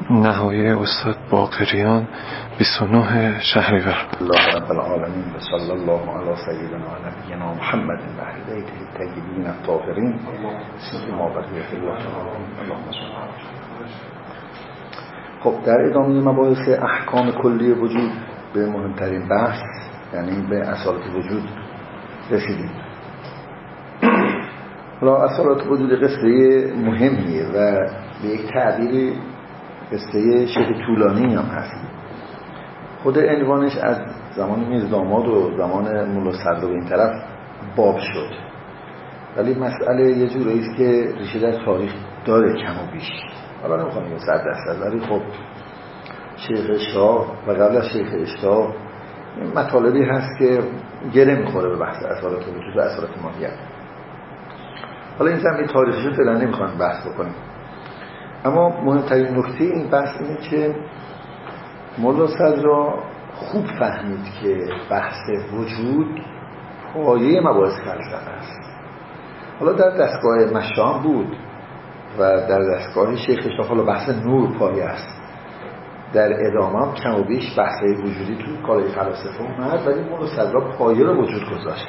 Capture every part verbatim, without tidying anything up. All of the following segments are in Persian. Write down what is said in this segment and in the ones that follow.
نهایه استاد باقریان بیست و نه شهریور. الله رب العالمین و صلی الله علی سیدنا و نبینا محمد و اهل بیته الطیبین الطاهرین سیما بقیه الله تعالی. اللهم صل علی. خب در ادامه مباحث احکام کلی وجود به مهمترین بحث یعنی به اصالت وجود رسیدیم. حالا اصالت وجود قصه مهمیه و به یک تعبیری قصه شبه طولانی هم هست. خود عنوانش از زمان میز داماد و زمان مولا صدر و این طرف باب شد، ولی مسئله یه جوری است که ریشه در تاریخ داره کم و بیش. حالا نمیخوام بگم صد درصد، ولی خب شیخ اشتاق و قبل از شیخ اشتاق مطالبی هست که گره میخوره به بحث اصالت وجود و اصالت ماهیت. حالا این زمینه تاریخی رو فعلا نمیخوام بحث بکنیم، اما مهمترین نکته این بحث اینه که مولا صدر خوب فهمید که بحث وجود پایه مباحث فلسفه است. حالا در دستگاه مشام بود و در دستگاه شیخ اشتاق حالا بحث نور پایه است. در ادامه هم کم و بیش بحث وجودی تو کالای فلسفه اومد، ولی مولا صدر پایه رو وجود گذاشت.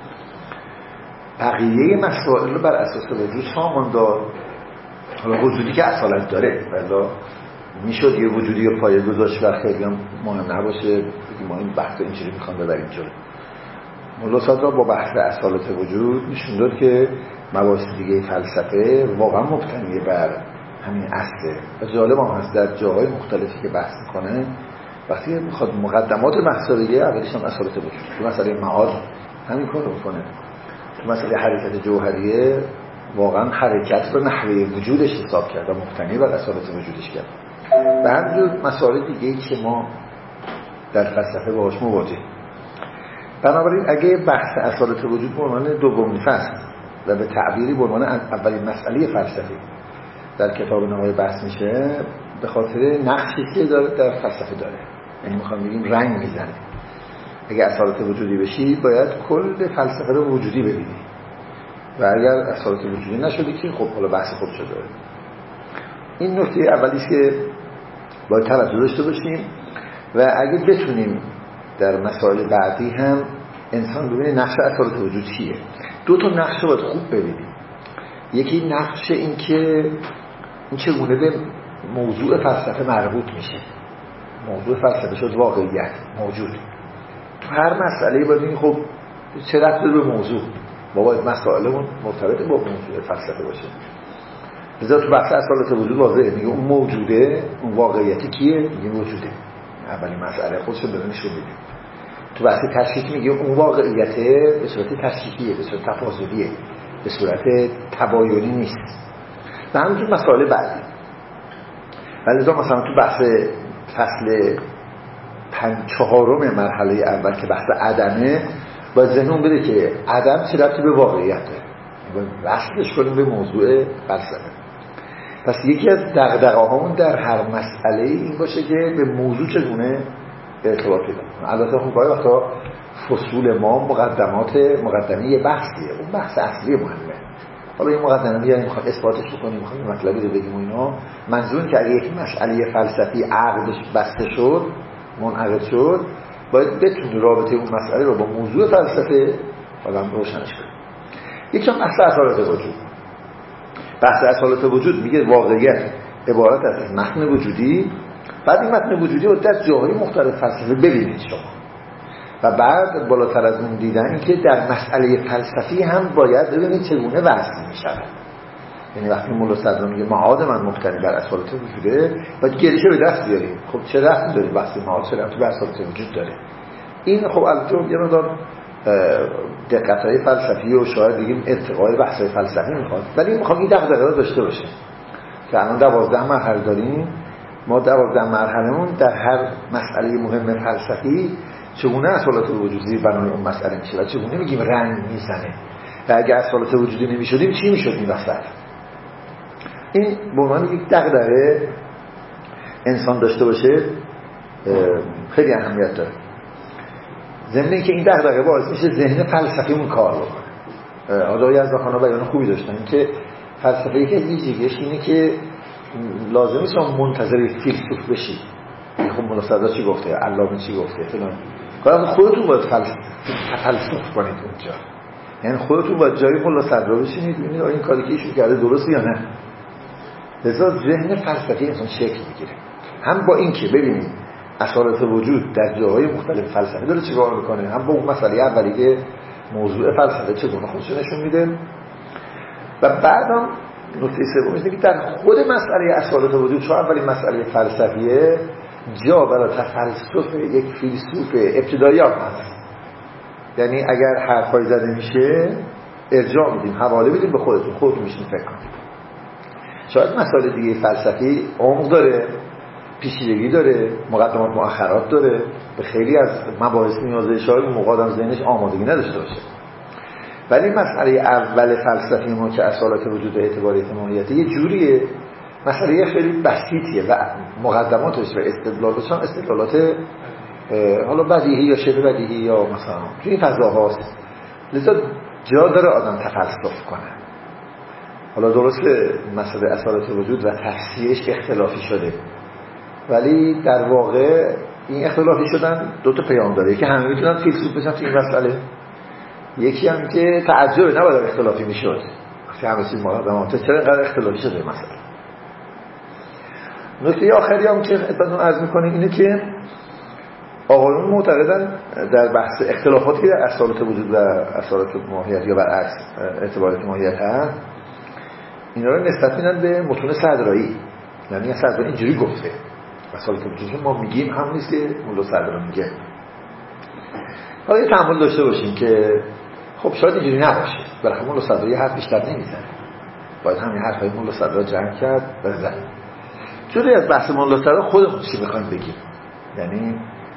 بقیه مسائل رو بر اساس وجود سامان داد. حالا وجودی که اصالت داره، ولی میشد یه وجودی رو پایه گذاشت و خیلی هم مهم نباشه بگیم ما این بحث اینجوری میخوام ببریم جلو. مولا صدر با بحث اصالت وجود نشون داد که مباحث دیگه فلسفه واقعا مبتنی بر همین اصله. و جالب هم هست در جاهای مختلفی که بحث میکنه وقتی میخواد مقدمات بحث رو بگه اولیش هم اصالت وجود. تو مسئله معاد همین کار رو میکنه. تو مسئله حرکت جوهریه واقعا حرکت رو نحوه وجودش حساب کرد و مبتنی بر اصالت وجودش کرد. و همینجور مسائل دیگه‌ای که ما در فلسفه باهاش مواجهیم. بنابراین اگه بحث اصالت وجود به عنوان دومین فصل و به تعبیری به عنوان اولین مسئله فلسفی در کتاب نهایی بحث میشه، به خاطر نقشی که داره در فلسفه داره. یعنی میخوام بگیم رنگ میزنه. اگه اصالت وجودی بشی باید کل فلسفه رو وجودی ببینی، و اگر اصالت وجودی نشدی که خب حالا بحث خودش داره. این نکته اولیه که باید توجه داشته باشیم و اگه بتونیم در مسائل بعدی هم انسان ببینه نقش اصالت وجود چیه. دو تا نقش رو باید خوب ببینیم. یکی نقش این که این چگونه به موضوع فلسفه مربوط میشه. موضوع فلسفه شد واقعیت موجود. تو هر مسئله باید این خب چه ربطی به موضوع ما باید مسائلمون مرتبط با موضوع فلسفه باشه. لذا تو بحث اصالت وجود واضحه، میگه اون موجوده، اون واقعیتی کیه؟ میگه وجوده. اولین مسئله خودش رو به نشون میده. تو بحث تشکیک میگه اون واقعیته به صورت تشکیکیه، به صورت تفاضلیه، به صورت تباینی نیست. و همینجور مسائل بعدی. لذا مثلا تو بحث فصل پنج چهارم مرحله اول که بحث عدمه، باید ذهنمون بده که عدم چه ربطی به واقعیت داره. باید وصلش کنیم به موضوع فلسفه. پس یکی از دغدغه‌هامون در هر مسئله این باشه که به موضوع چگونه ارتباط پیدا کنه. البته خب گاهی وقتا فصول ما مقدمات مقدمه بحثیه، اون بحث اصلی مهمه. حالا این مقدمه میاریم میخواد اثباتش بکنیم، میخواد مطلبی رو بگیم و اینا. منظور که اگه یک مسئله فلسفی عقدش بسته شد، منعقد شد، باید بتونی رابطه اون مسئله رو با موضوع فلسفه آدم روشنش کنه. یکی هم بحث اصالت وجود. بحث اصالت وجود میگه واقعیت عبارت است از متن وجودی. بعد این متن وجودی رو در جاهای مختلف فلسفه ببینید شما، و بعد بالاتر از اون دیدن این که در مسئله فلسفی هم باید ببینید چگونه وصل میشود. یعنی وقتی مولا صدر میگه معاد من مبتنی بر اصالت وجوده، باید گریشه به دست بیاریم. خب چه ربطی داره بحث معاد، چه ربطی به اصالت وجود داره؟ این خب البته یه مقدار دقت‌های فلسفی و شاید بگیم ارتقای بحث‌های فلسفی میخواد، ولی میخوام این دغدغه رو داشته باشه که الان دوازده مرحله داریم. ما دوازده مرحله‌مون در هر مسئله مهم فلسفی چگونه اصالت وجودی بنای اون مسئله میشه و چگونه میگیم رنگ میزنه، و اگه اصالت وجودی نمیشدیم چی میشد این وسط. این به عنوان یک دغدغه انسان داشته باشه خیلی اهمیت داره. ضمن که این دغدغه باعث میشه ذهن فلسفیمون کار بکنه. آقای یزدخان بیان خوبی داشتن که فلسفه یکی از ویژگیش اینه که لازم نیست شما منتظر فیلسوف بشید. خب ملا صدرا چی گفته، علامه چی گفته فلان، کلا خودتون باید فلسفه کنید اونجا. یعنی خودتون باید جای ملا صدرا بشینید ببینید این کاری که ایشون کرده درسته یا نه. لذا ذهن فلسفی انسان شکل میگیره. هم با این که ببینید اصالت وجود در جاهای مختلف فلسفه داره چیکار میکنه، هم با اون مسئله اولی که موضوع فلسفه چگونه خودش نشون میده. و بعدم نکته سوم اینه که در خود مسئله اصالت وجود، چون اولین مسئله فلسفیه، جا برای تفلسف یک فیلسوف ابتدایی هم هست. یعنی اگر حرفای زده میشه ارجاع میدیم، حواله میدیم به خودتون، خودتون میشین فکر کنید. شاید مسائل دیگه فلسفی عمق داره، پیچیدگی داره، مقدمات مؤخرات داره، به خیلی از مباحث نیازه، شاید اون موقع آدم ذهنش آمادگی نداشته باشه. ولی مسئله اول فلسفی ما که اصالت وجود و اعتباریت ماهیت یه جوریه، مسئله خیلی بسیطیه و مقدماتش و استدلالش هم استدلالات حالا بدیهی یا شبه بدیهی یا مثلا توی این فضاهاست. لذا جا داره آدم تفلسف کنه. حالا درسته مسئله اصالت وجود و تفسیرش اختلافی شده، ولی در واقع این اختلافی شدن دو تا پیام داره. یکی همه میتونن فیلسوف بشن تو این مسئله، یکی هم که تعجب نباید اختلافی میشد. وقتی همه چیز مقدمات چرا اینقدر اختلافی شده مسئله. نکته آخری هم که خدمتتون عرض می‌کنیم اینه که آقایون معتقدن در بحث اختلافاتی در اصالت وجود و اصالت ماهیت یا برعکس اعتباریت ماهیت هست، اینا رو نسبت میدن به متون صدرایی. یعنی صدرایی اینجوری گفته اصالت وجود که ما میگیم هم نیست که مولا صدرا میگه. حالا یه تأمل داشته باشیم که خب شاید اینجوری نباشه. بالاخره مولا صدرا یه حرف بیشتر نمیزنه، باید همین حرفای مولا صدرا جمع کرد و زد. جوری از بحث مولا صدرا خودمون چی میخوایم بگیم، یعنی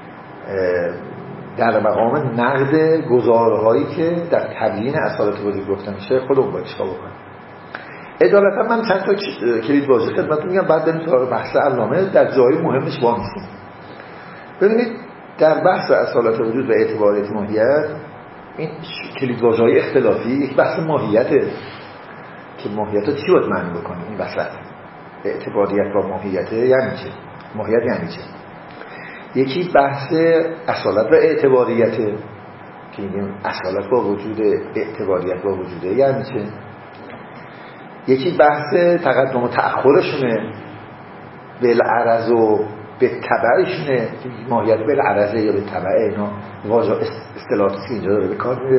در مقام نقد گزارهایی که در تبیین اصالت وجود گفته میشه خودمون باید چیکار بکنیم. عدالتا من چند تا کلید واژه خدمتتون میگم، بعد بریم سراغ بحث علامه در جای مهمش وامیستیم. ببینید در بحث اصالت وجود و اعتباریت ماهیت این کلید واژه‌های اختلافی، یک بحث ماهیته که ماهیت رو چی باید معنی بکنیم. این وسط اعتباریت و ماهیت یعنی چه، ماهیت یعنی چه. یکی بحث اصالت و اعتباریته که میگیم اصالت با وجود، اعتباریت با وجوده یعنی چه. یکی بحث تقدم و تأخرشونه، بالعرض و به تبعشونه، ماهیت بالعرضه یا به تبعه، اینا واژه اصطلاحاتی که اینجا داره به کار میره.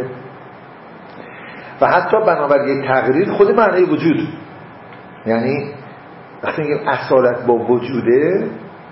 و حتی بنابر یک تقریر خود معنی وجود، یعنی وقتی میگیم اصالت با وجوده،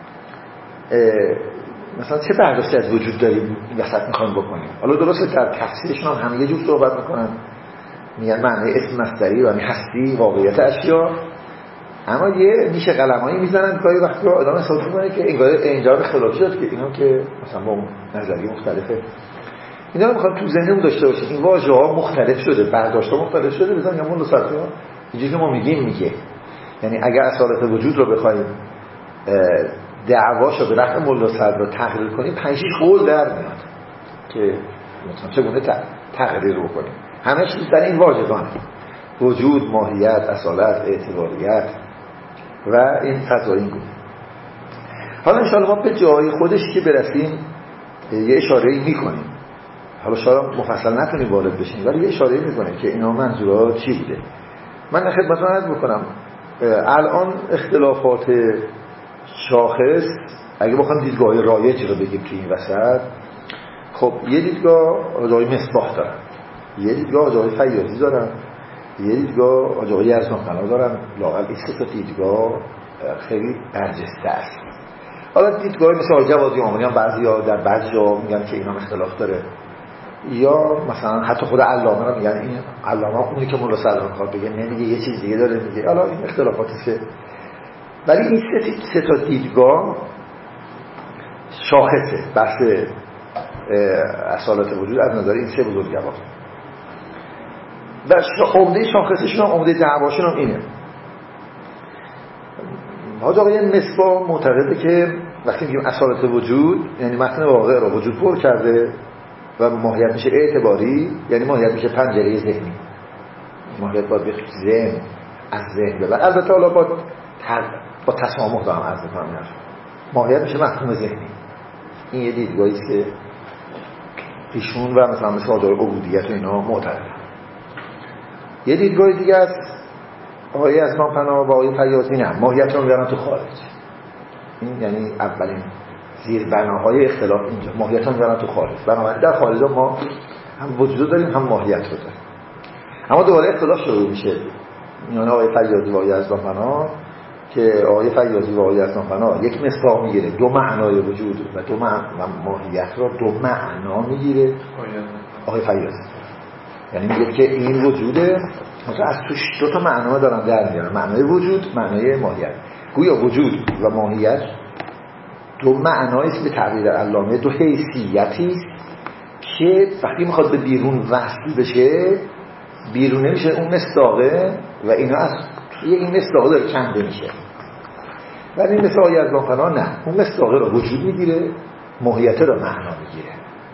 مثلا چه برداشتی از وجود داریم این وسط میخوایم بکنیم. حالا درسته در تفسیرشون هم همه یه جور صحبت میکنن، میگن معنی اسم مصدری و هستی واقعیت اشیا، اما یه میشه قلمایی میزنن گاهی وقتی آدم حساب میکنه که اینجا اینجا اختلافی شد که اینا که مثلا با نظریه مختلفه. اینا رو میخوام تو ذهنمون داشته باشیم. این واژه‌ها مختلف شده، برداشت‌ها مختلف شده، بزن یا مولا صدرا اینجوری که ما میگیم میگه. یعنی اگر اصالت وجود رو بخوایم دعواشو به رفع مولا صدرا تقریر کنیم، پنج شش قول در میاد که مثلا چگونه تقریر رو کنیم. همه چیز در این واژگان: وجود، ماهیت، اصالت، اعتباریت و این فضای این گونه. حالا انشاءالله ما به جای خودش که برسیم یه اشاره‌ای میکنیم. حالا شاید مفصل نتونیم وارد بشیم، ولی یه اشاره‌ای میکنیم که اینا منظورها چی بوده. من خدمتتون عرض میکنم الان اختلافات شاخص اگه بخوام دیدگاه رایجی رو بگیم توی این وسط، خب یه دیدگاه آقای مصباح دارن، یه دیدگاه آقای فیاضی دارن، یه دیدگاه آقای یزدان‌فنا دارن. لااقل این سه تا دیدگاه خیلی برجسته است. حالا دیدگاه مثل آقای جوادی آمانی هم بعضیا در بعضی جا میگن که اینا اختلاف داره، یا مثلا حتی خود علامه رو میگن این علامه اونی که مولا صدرا میخواد بگه نمیگه، یه چیز دیگه داره میگه. حالا این اختلافاتی که، ولی این سه, سه تا دیدگاه شاخصه بحث اصالت وجود از نظر این سه بزرگوار. و عمده شاخصشون هم عمده دعواشون هم اینه. حاج آقای مصباح معتقده که وقتی میگیم اصالت وجود یعنی متن واقع را وجود پر کرده و ماهیت میشه اعتباری، یعنی ماهیت میشه پنجره ذهنی. ماهیت باید به ذهن، از ذهن ببر. البته حالا با با تسامح دارم عرض می‌کنم. ماهیت میشه مفهوم ذهنی. این یه دیدگاهی است که ایشون و مثلا مثل آجار عبودیت و اینا معتقدن. یه دیدگاه دیگه است آقای اصلان‌پناه و آقای فیاضی نه، ماهیت رو میارن تو خارج. این یعنی اولین زیربناهای اختلاف اینجا، ماهیت رو میارن تو خارج. بنابراین در خارج ما هم وجود داریم هم ماهیت رو داریم. اما دوباره اختلاف شروع میشه میان آقای فیاضی و آقای اصلان‌پناه که آقای فیاضی و آقای اصلان‌پناه یک مصداق میگیره دو معنای وجود و دو معنی ماهیت رو دو معنا میگیره آقای فیاضی، یعنی میگه که این وجوده مثلا از توش دو تا معنا دارن در میارن، معنای وجود، معنای ماهیت. گویا وجود و ماهیت دو معنایی است به تعبیر علامه، دو حیثیتی است که وقتی میخواد به بیرون وصل بشه بیرون نمیشه اون مصداقه و اینا از توی این مصداقه داره کنده میشه. ولی مثل آقای اصلان‌پناه نه، اون مصداقه رو وجود میگیره، ماهیت رو معنا میگیره.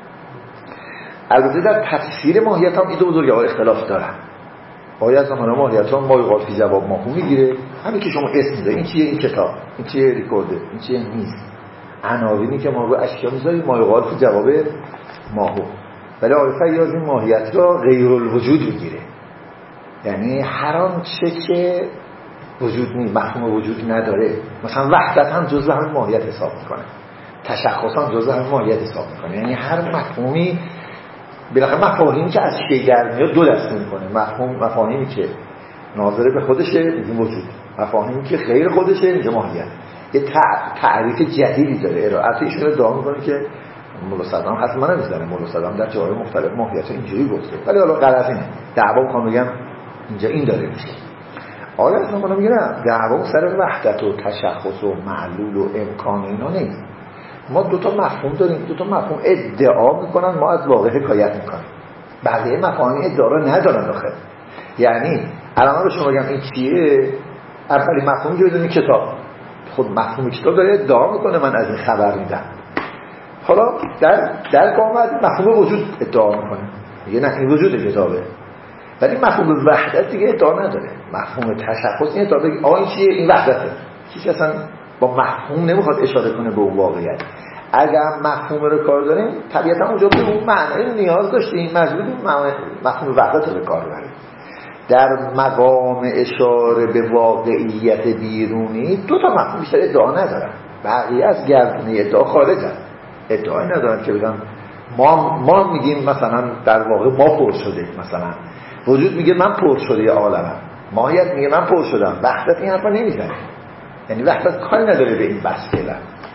البته در تفسیر ماهیت هم این دو بزرگوار اختلاف دارن. آقای اصلان‌پناه ماهیت هم ما یقال فی جواب ماهو میگیره، همین که شما اسم میذاری این چیه، این کتاب، این چیه، ریکورده، این چیه، میز، عناوینی که ما رو اشیا میذاریم ما یقال فی جواب ماهو. ولی آقای فیاضی ماهیت رو غیر الوجود میگیره، یعنی هر آنچه که وجود نیست، مفهوم وجود نداره، مثلا وحدت هم جزء همین ماهیت حساب میکنه، تشخص هم جزء همین ماهیت حساب میکنه. یعنی هر مفهومی بالاخره مفاهیمی که از شی در میاد دو دسته میکنه، مفهوم مفاهیمی که ناظر به خودشه میگیم وجود، مفاهیمی که غیر خودشه میگه ماهیت. یه تعریف جدیدی داره ارائه ایشون رو ادعا میکنه که مولا صدام حتما نمیذاره، مولا صدام در جاهای مختلف ماهیت اینجوری گفته، ولی حالا غلط اینه، دعوا میخوام بگم اینجا این داره میشه. آره اصلا من میگم دعوا سر وحدت و تشخص و معلول و امکان اینا نیست. ما دو تا مفهوم داریم، دو تا مفهوم ادعا میکنن، ما از واقع حکایت میکنیم. بقیه مفاهیم ادعا رو ندارن آخه. یعنی الان رو شما بگم این چیه، اولی مفهوم که بدونی کتاب، خود مفهوم کتاب داره ادعا میکنه من از این خبر میدم. حالا در در قامت مفهوم وجود ادعا میکنه، میگه نه این وجود کتابه. ولی مفهوم وحدت دیگه ادعا نداره. مفهوم تشخص این ادعا بگه آ این چیه، این وحدته. کسی اصلا با مفهوم نمیخواد اشاره کنه به اون واقعیت. اگر مفهوم رو کار داریم طبیعتا اونجا به اون معنی نیاز داشتیم، مجبوریم مفهوم وحدت رو به کار ببریم. در مقام اشاره به واقعیت بیرونی دو تا مفهوم بیشتر ادعا ندارن، بقیه از گردونه ادعا خارجن. ادعایی ندارن که بگن ما ما میگیم مثلا در واقع ما پر شده، مثلا وجود میگه من پر شده عالمم، ماهیت میگه من پر شدم، وحدت این حرفا نمیزنه. یعنی وحدت کاری نداره به این بحث فعلا.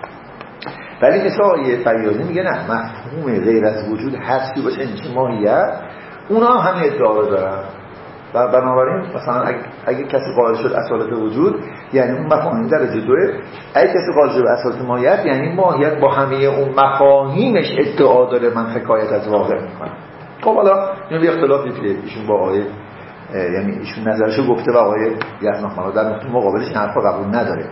ولی مثلا آیه فیاضی میگه نه، مفهوم غیر از وجود هستی باشه این چه ماهیت، اونا هم ادعا دارن. و بنابراین مثلا اگه, اگه کسی قائل شد اصالت وجود یعنی اون مفاهیم درجه دوه، اگه کسی قائل شد اصالت ماهیت یعنی ماهیت با همه اون مفاهیمش ادعا داره من حکایت از واقع میکنم. خب حالا این یه اختلافی که ایشون با آقای یعنی ایشون نظرشو گفته و آقای اصلان‌پناه در نقطه مقابلش این حرفا قبول نداره.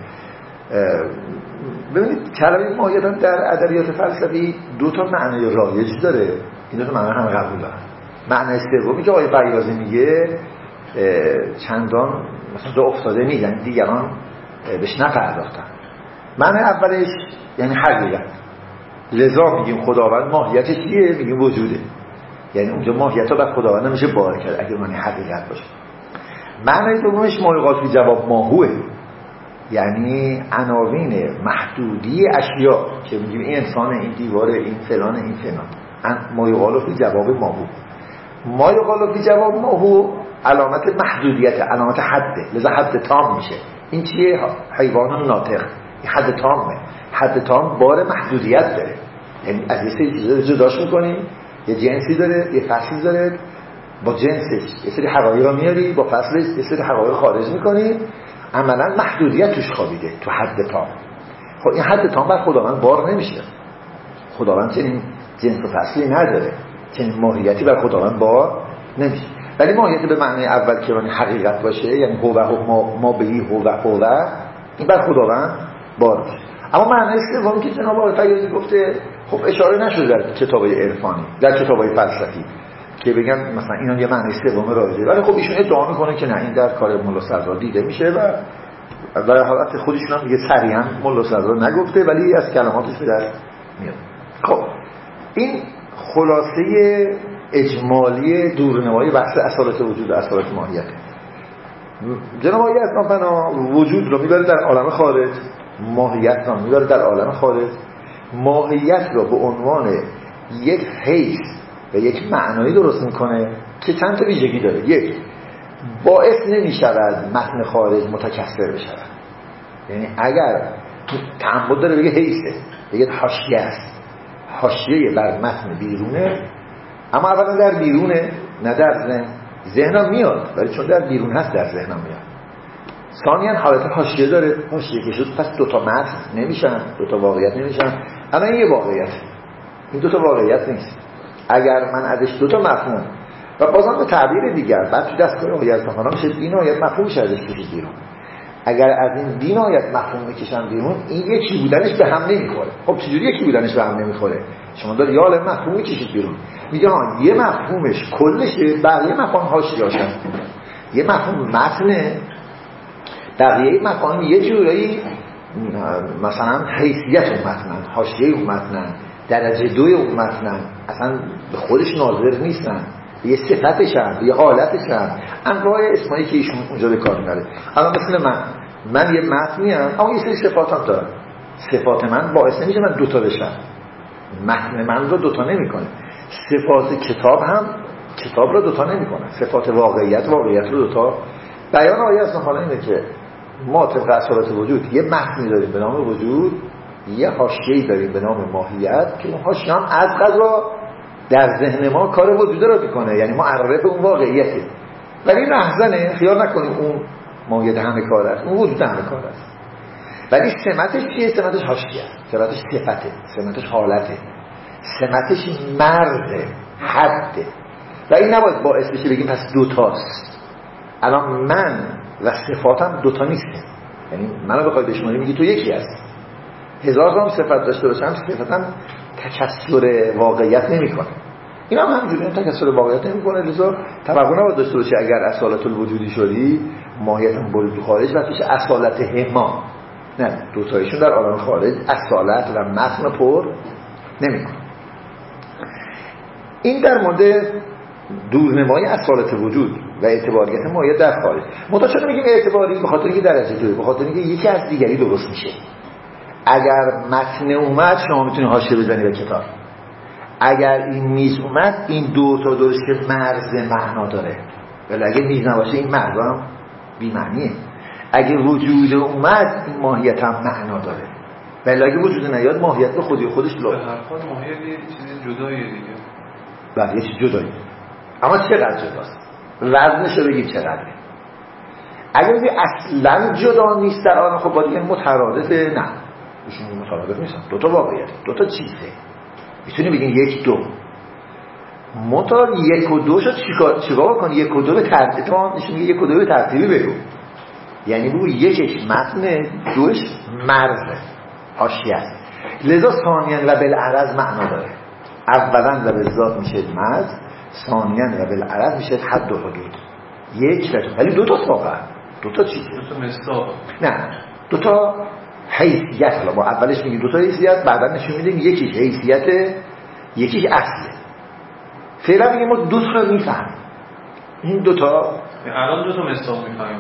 ببینید کلمه ماهیت هم در ادبیات فلسفی دو تا معنای رایج داره، این دو تا معنی هم قبول دارن. معنی سومی که آقای فیاضی میگه چندان مثلا جا افتاده نیست، یعنی دیگران بهش نپرداختن. معنی اولش یعنی حقیقت، لذا میگیم خداوند ماهیتش چیه؟ میگیم وجوده، یعنی اونجا ماهیت ها بر خداوند نمیشه بار کرد اگه معنی حقیقت باشه. معنی دومش ما یقال فی جواب ماهوه، یعنی عناوین محدودی اشیا که میگیم این انسان، این دیواره، این فلان، این فلان، ما یقال فی جواب ماهو. ما یقال فی جواب ماهو علامت محدودیت، علامت حده، لذا حد تام میشه. این چیه؟ حیوان ناطق، این حد تامه. حد تام بار محدودیت داره، یعنی از یه سری چیزا جداش میکنیم، یه جنسی داره، یه فصلی داره، با جنسش یه سری حقایق رو میاری، با فصلش یه سری حقایق خارج میکنی، عملا محدودیت توش خوابیده تو حد تام. خب این حد تام بر خداوند بار نمیشه، خداوند چنین جنس و فصلی نداره، چنین ماهیتی بر خداوند بار نمیشه. ولی ماهیت به معنی اول که معنی حقیقت باشه، یعنی هو و ما, ما بهی هو و هو، این بر خداوند بار میشه. اما معنی سومی که جناب آقای فیاضی گفته خب اشاره نشده در کتابای عرفانی، در کتابای فلسفی که بگن مثلا اینا یه معنی سوم رایجه، ولی خب ایشون ادعا میکنه که نه، این در کار مولا صدرا دیده میشه و در حالت خودشون هم دیگه صریحا ملا صدرا نگفته ولی از کلماتش به دست میاد. خب این خلاصه اجمالی دورنمایی بحث اصالت وجود و اصالت ماهیت. جناب آقای اصنافنا وجود رو میبره در عالم خارج، ماهیت رو میبره در عالم خارج. ماهیت رو به عنوان یک حیث و یک معنایی درست میکنه که چند تا ویژگی داره. یک، باعث نمیشود متن خارج متکثر بشود. یعنی اگر تعمد داره بگه حیثه، بگه حاشیه است، حاشیه بر متن بیرونه، اما اولا در بیرونه نه در ذهن. ذهنم میاد ولی چون در بیرون هست در ذهنم میاد. ثانیاً حالت حاشیه داره، حاشیه که شد پس دوتا متن نمیشن، دوتا واقعیت نمیشن. اما این یه واقعیت، این دوتا واقعیت نیست. اگر من ازش دوتا مفهوم و بازم به تعبیر دیگر بعد تو دستگاه آقای اصفهانی میشه دین آیت مفهوم شه ازش کشید بیرون. اگر از این دین آیت مفهوم میکشن بیرون، این یکی بودنش به هم نمیخوره. خب چجوری یکی بودنش به هم نمیخوره؟ شما داری یال مفهوم میکشید بیرون، میگه ها یه مفهومش کلشه، بقیه مفهوم حاشیه‌اشن. یه مفهوم متنه، بقیه مفاهیم یه جورایی مثلا حیثیت اون متنن، حاشیه اون متنن، درجه دوی اون متنن، اصلا به خودش ناظر نیستن، یه صفتشن، یه حالتشن، انواع اسمایی که ایشون اونجا به کار میبره. اما مثل من من یه متنی ام اما یه سری صفات هم دارم. صفات من باعث نمیشه من دوتا بشم، متن من رو دوتا نمیکنه. صفات کتاب هم کتاب رو دوتا نمیکنه. صفات واقعیت واقعیت رو دوتا. بیان آیه از نحاله اینه که ما طبق اصالت وجود یه متنی داریم به نام وجود، یه حاشیه‌ای داریم به نام ماهیت که اون حاشیه هم از قضا در ذهن ما کار وجود رو میکنه، یعنی ما عرف اون واقعیته. ولی رهزنه خیال نکنیم اون ماهیت همه کار است، اون وجود همه کار است. ولی سمتش چیه؟ سمتش حاشیه، سمتش صفته، سمتش حالته، سمتش مرزه، حده. و این نباید باعث بشه بگیم پس دوتاست. الان من و صفاتم دوتا نیسته، یعنی منو بخوای بشماری میگی تو یکی هست. هزار تا صفت داشته باشم صفتم تکثر واقعیت نمیکنه. این هم همینجوری تکثر واقعیت نمیکنه. لذا توقع نباید داشته باشه اگر اصالت الوجودی شدی ماهیتم برد تو خارج و پیش اصالت هما. نه، دوتایشون در عالم خارج اصالت و متن پر نمیکنه. این در مورد دورنمای اصالت وجود و اعتباریت ماهیت در خارج. منتها چرا میگیم اعتباری؟ به خاطر اینکه درجه دوه، به خاطر اینکه یکی از دیگری درست میشه. اگر متن اومد شما میتونی حاشیه بزنی به کتاب. اگر این میز اومد این دو تا دوش که مرز معنا داره، ولی اگه میز نباشه این مرز هم بی معنیه. اگه وجود اومد این ماهیت هم معنا داره، ولی اگه وجود نیاد ماهیت به خودی خودش لو. به هر حال ماهیت یه چیز جداییه دیگه. بله یه چیز جدایی. اما چقدر جداست؟ وزنشو بگیم چقدره. اگر بگیم اصلا جدا نیست در آن، خب باید این مترادفه. نه ایشون مترادف نیستن، دوتا واقعیت، دوتا چیزه. میتونی بگیم یک دو متر یک و دو شد چیکار چیکار کنی؟ یک و دو به ترتیب ما نشون میگه یک و دو به ترتیبی بگو، یعنی بگو یکش متن، دوش مرزه، حاشیه است. لذا ثانیاً و بالعرض معنا داره. اولاً و بالذات میشه متن، ثانیاً و بالعرض میشه حد و حدود. یک و ولی دو تا واقعا دو تا چیزه، دو تا مصداق. نه دو تا حیثیت. حالا ما اولش میگیم دو تا حیثیت، بعدا نشون میدیم یکیش حیثیت یکیش اصله. فعلا میگیم ما دو تا رو میفهمیم. این دو تا الان دو تا مصداق میفهمیم.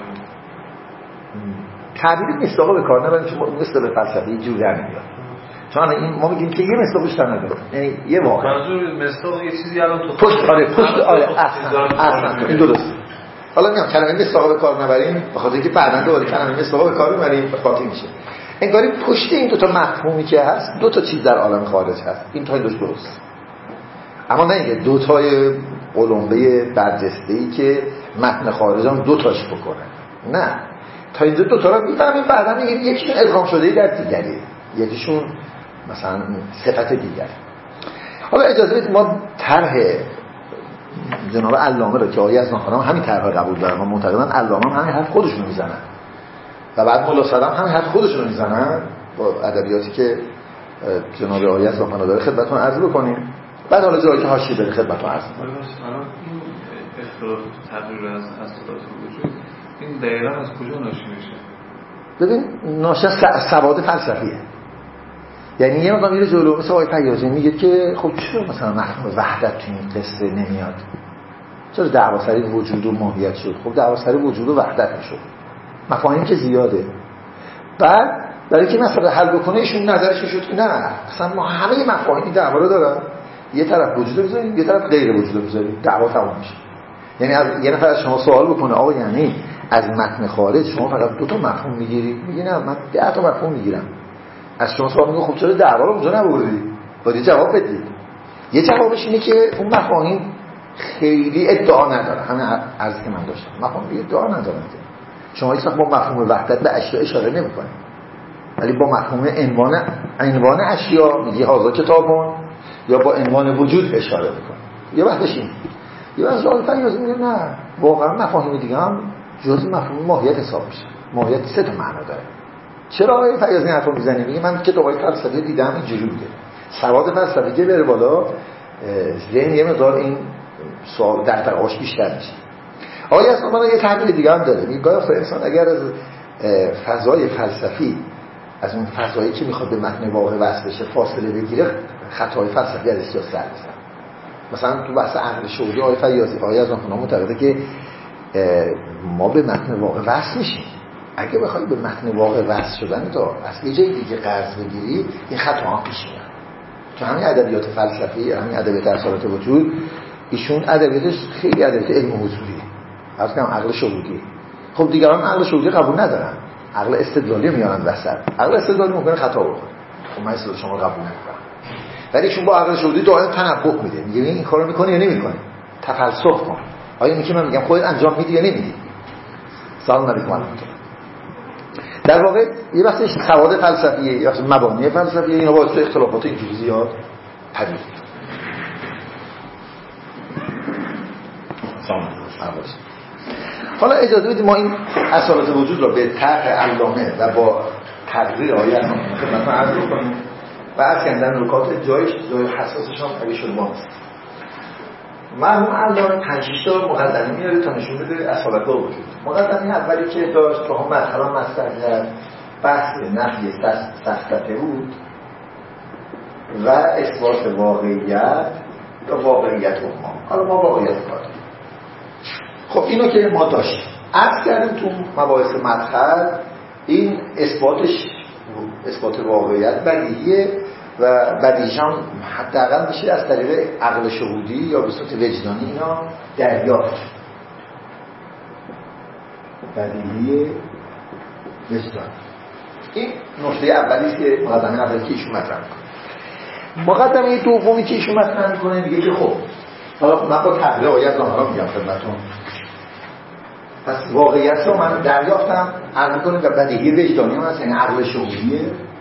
تعبیر مصداق به کار نبریم چون مصداق فلسفی جور در نمیاد. چون این ما میگیم که یه مصداق بیشتر نداره، یعنی یه واقع منظور مصداق یه چیزی الان تو پشت آره پشت آره اصلا اصلا این درسته. حالا میگم کلمه مصداق به کار نبریم به خاطر اینکه بعداً دوباره کلمه مصداق به کار میبریم به خاطر میشه انگاری پشت این دو تا مفهومی که هست دو تا چیز در عالم خارج هست. این تا دوش درست، اما نه اینکه دو تای قلمبه برجسته‌ای که متن خارج هم دو تاش بکنه. نه، تا اینجا دو تا رو میفهمیم، بعدا میگیم یکیشون ادغام شده در دیگری، یکیشون مثلا صفت دیگر. حالا اجازه بدید ما طرح جناب علامه رو که آیه از ناخوانم همین طرح قبول دارن، ما معتقدن علامه هم همین حرف خودشون میزنن و بعد ملا صدام همین حرف خودشون میزنن با ادبیاتی که جناب آیه از ناخوانم داره خدمتتون عرض بکنیم. بعد حالا جایی که حاشیه داره خدمتتون عرض کنیم. الان این اختلاف تغییر از اصالت وجود این دقیقاً از کجا ناشی میشه؟ ببین ناشی از سواد فلسفیه. یعنی یه مقام میره جلو، مثل آقای فیاضی میگه که خب چرا مثلا مفهوم وحدت تو این قصه نمیاد؟ چرا دعوا سر وجود و ماهیت شد؟ خب دعوا سر وجود و وحدت میشد. مفاهیم که زیاده. بعد برای که مثلا حل بکنه ایشون نظرش شد که نه، اصلا ما همه مفاهیم دعوا رو دارن، یه طرف وجود رو بذاریم، یه طرف غیر وجود رو بذاریم، دعوا تمام میشه. یعنی از یه نفر از شما سوال بکنه آقا یعنی از متن خارج شما فقط دو تا مفهوم میگیری؟ میگی نه من ده تا مفهوم میگیرم. از شما سوال میگه خب چرا دعوا رو اونجا نبردی؟ باید یه جواب بدید. یه جوابش اینه که اون مفاهیم خیلی ادعا نداره. همین عرضی که من داشتم، مفاهیم ادعا نداره. شما هیچ وقت با مفهوم وحدت به اشیاء اشاره نمی‌کنید، ولی با مفهوم عنوان عنوان اشیاء میگی هازا کتابون، یا با عنوان وجود اشاره می‌کنید. یه وقتش این یه وقت آقای فیاضی میگه نه، واقعا مفاهیم دیگه هم جزء مفهوم ماهیت حساب میشه. ماهیت سه تا معنا داره. چرا آقای فیاضی حرفو میزنه؟ میگه من کتابای فلسفی دیدم اینجوری بوده. سواد فلسفی که بره بالا، ذهن یه مقدار این سوال در تقاش بیشتر میشه. آقای اصلا من یه تحلیل دیگه هم داره. میگه گاهی انسان اگر از فضای فلسفی، از اون فضایی که میخواد به متن واقع وصل بشه فاصله بگیره، خطای فلسفی ازش سر بزنه. مثلا تو بحث عقل شهودی آقای فیاضی آقای از اونها معتقده که ما به متن واقع وصل میشیم. اگه بخوای به متن واقع وصل شدن تا از یه جای دیگه قرض بگیری، این خطا ها پیش میاد. تو همین ادبیات فلسفی، همین ادبیات اثرات وجود، ایشون ادبیاتش خیلی ادبیات علم حضوریه. از کم عقل شهودی. خب دیگران عقل شهودی قبول ندارن. عقل استدلالی میارن وسط. عقل استدلالی ممکنه خطا بکنه. خب من استدلال شما قبول نمیکنم. ولی ایشون با عقل شهودی دائما تنبؤ میده. میگه این کارو میکنه یا نمیکنه؟ تفلسف کن. آیا اینی که من میگم خودت انجام میدی یا نمیدی؟ سلام علیکم. در واقع یه بحثش سواد فلسفیه، یا مبانی فلسفیه، اینا باعث اختلافات اینجوری زیاد پدید میاد. حالا اجازه بدید ما این اصالت وجود را به طرح علامه و با تقریر آیت خدمتتون عرض کنیم و از کندن نکات جایش جای حساسش هم اگه شده ما هست. مرحوم علامه پنج شش تا مقدمه میاره تا نشون بده اصالت وجود. مقدمه اولی که داشت که هم مطلب مستر کرد بحث نفی سفسطه بود و اثبات واقعیت یا واقعیت امام. حالا ما واقعیت کاریم. خب اینو که ما داشتیم عرض کردیم تو مباحث مدخل، این اثباتش اثبات واقعیت بدیهیه و بدیهیش هم حداقل میشه از طریق عقل شهودی یا به صورت وجدانی اینا دریافت. بدیهی وجدانی این نکته اولی که مقدمه اولی که ایشون مطرح میکنه. مقدمه دومی که ایشون مطرح میکنه میگه که خب حالا من با تحلیل آیت ظاهرا میگم خدمتتون، پس واقعیت رو من دریافتم، عقل کنیم و بدیهی وجدانی هم هست، یعنی عقل شهودیه.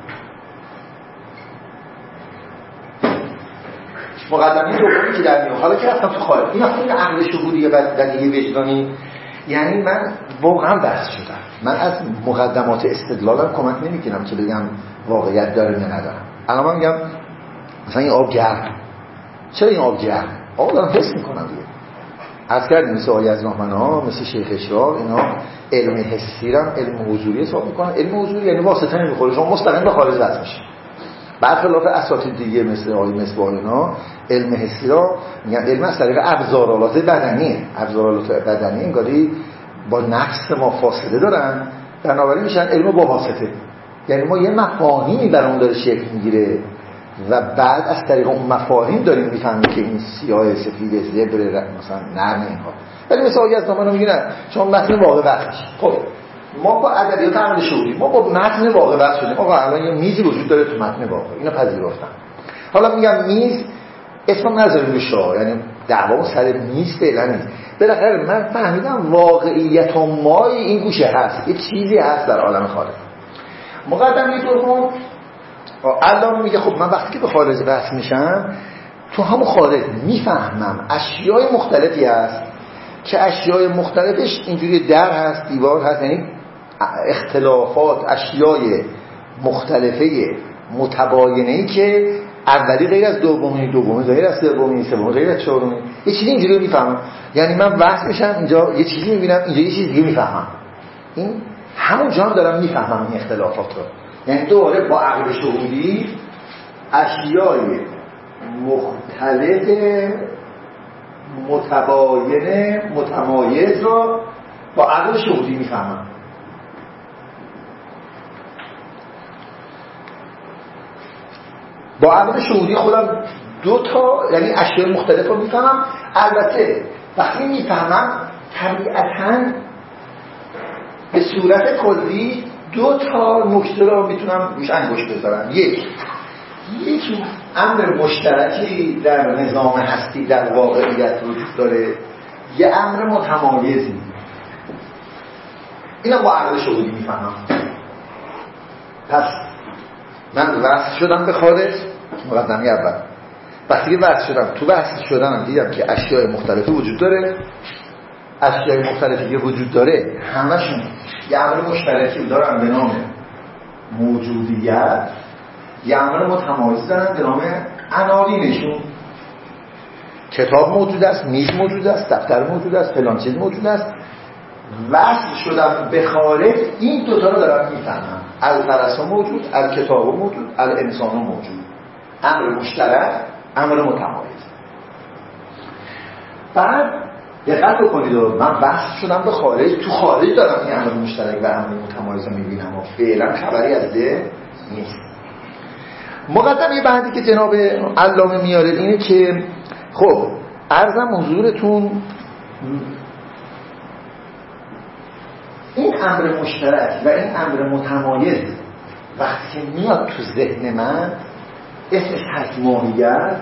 مقدمه دومی که در میاد حالا که رفتم تو خارج، این اصلا عقل شهودیه و بدیهی وجدانی، یعنی من واقعا بحث شدم. من از مقدمات استدلالم کمک نمیگیرم که بگم واقعیت داره یا نداره. الان من میگم مثلا این آب گرم، چرا این آب گرم؟ آب دارم حس میکنم دیگه. عرض کردیم مثل آیه از نامنه ها، مثل شیخ اشراق، اینا علم حسی رم علم حضوری حساب میکنن. علم حضوری یعنی واسطه نمیخوره، شما مستقیم به خارج وصل میشین. برخلاف اساتید دیگه مثل آیه مصباح اینا علم حسی را میگن علم از طریق ابزارالات بدنیه. ابزارالات بدنی انگاری با نفس ما فاصله دارن، بنابراین میشن علم با واسطه. یعنی ما یه مفاهیمی برامون داره شکل میگیره و بعد از طریق اون مفاهیم داریم میفهمیم که این سیاه سفید زبر مثلا نرم اینها. ولی مثلا آیه از نامه میگن چون متن واقع وصل میشه. خب ما با ادبیات عمل شهودی ما با متن واقع وصل شدیم. آقا الان یه میزی وجود داره تو متن واقع، اینو پذیرفتم. حالا میگم میز اسم نذاریم روش، یعنی دعوا سر میز فعلا نیست. بالاخره من فهمیدم واقعیت و مای این گوشه هست، یه چیزی هست در عالم خارج. مقدمه دوم علامه میگه خب من وقتی که به خارج وصل میشم تو همون خارج میفهمم اشیاء مختلفی هست که اشیاء مختلفش اینجوری در هست، دیوار هست، یعنی اختلافات اشیاء مختلفه متباینه‌ای که اولی غیر از دومی، دومی غیر از سومی، سومی غیر از چهارمی، یه چیزی اینجوری میفهمم. یعنی من وصل میشم اینجا یه چیزی میبینم، اینجا یه چیزی دیگه میفهمم. این همونجا هم دارم میفهمم این اختلافات رو. یعنی دوباره با عقل شهودی اشیای مختلف متباین متمایز رو با عقل شهودی میفهمم. با عقل شهودی خودم دو تا یعنی اشیاء مختلف رو میفهمم. البته وقتی میفهمم طبیعتاً به صورت کلی دو تا نکته رو میتونم روش انگشت بذارم. یک یک امر مشترکی در نظام هستی در واقعیت وجود داره، یه امر متمایزی. اینا با عقل شهودی میفهمم. پس من وصل شدم به خارج، مقدمه اول. وقتی که وصل شدم تو وصل شدنم دیدم که اشیاء مختلفی وجود داره. اشیاء مختلفی که وجود داره همشون یه امر مشترکی دارن به نام موجودیت، یه امر متمایز دارن به نام عناوینشون. کتاب موجود است، میز موجود است، دفتر موجود است، فلان چیز موجود است. وصل شدم به خارج این دوتا رو دارم میفهمم. الفرس موجود، الکتاب موجود، الانسان موجود. امر مشترک، امر متمایز. بعد دقت بکنید من وصل شدم به خارج، تو خارج دارم این امر مشترک و امر متمایز رو میبینم و فعلا خبری از ده نیست. مقدمه بعدی که جناب علامه میاره اینه که خب عرضم حضورتون این امر مشترک و این امر متمایز وقتی میاد تو ذهن من اسمش هست ماهیت.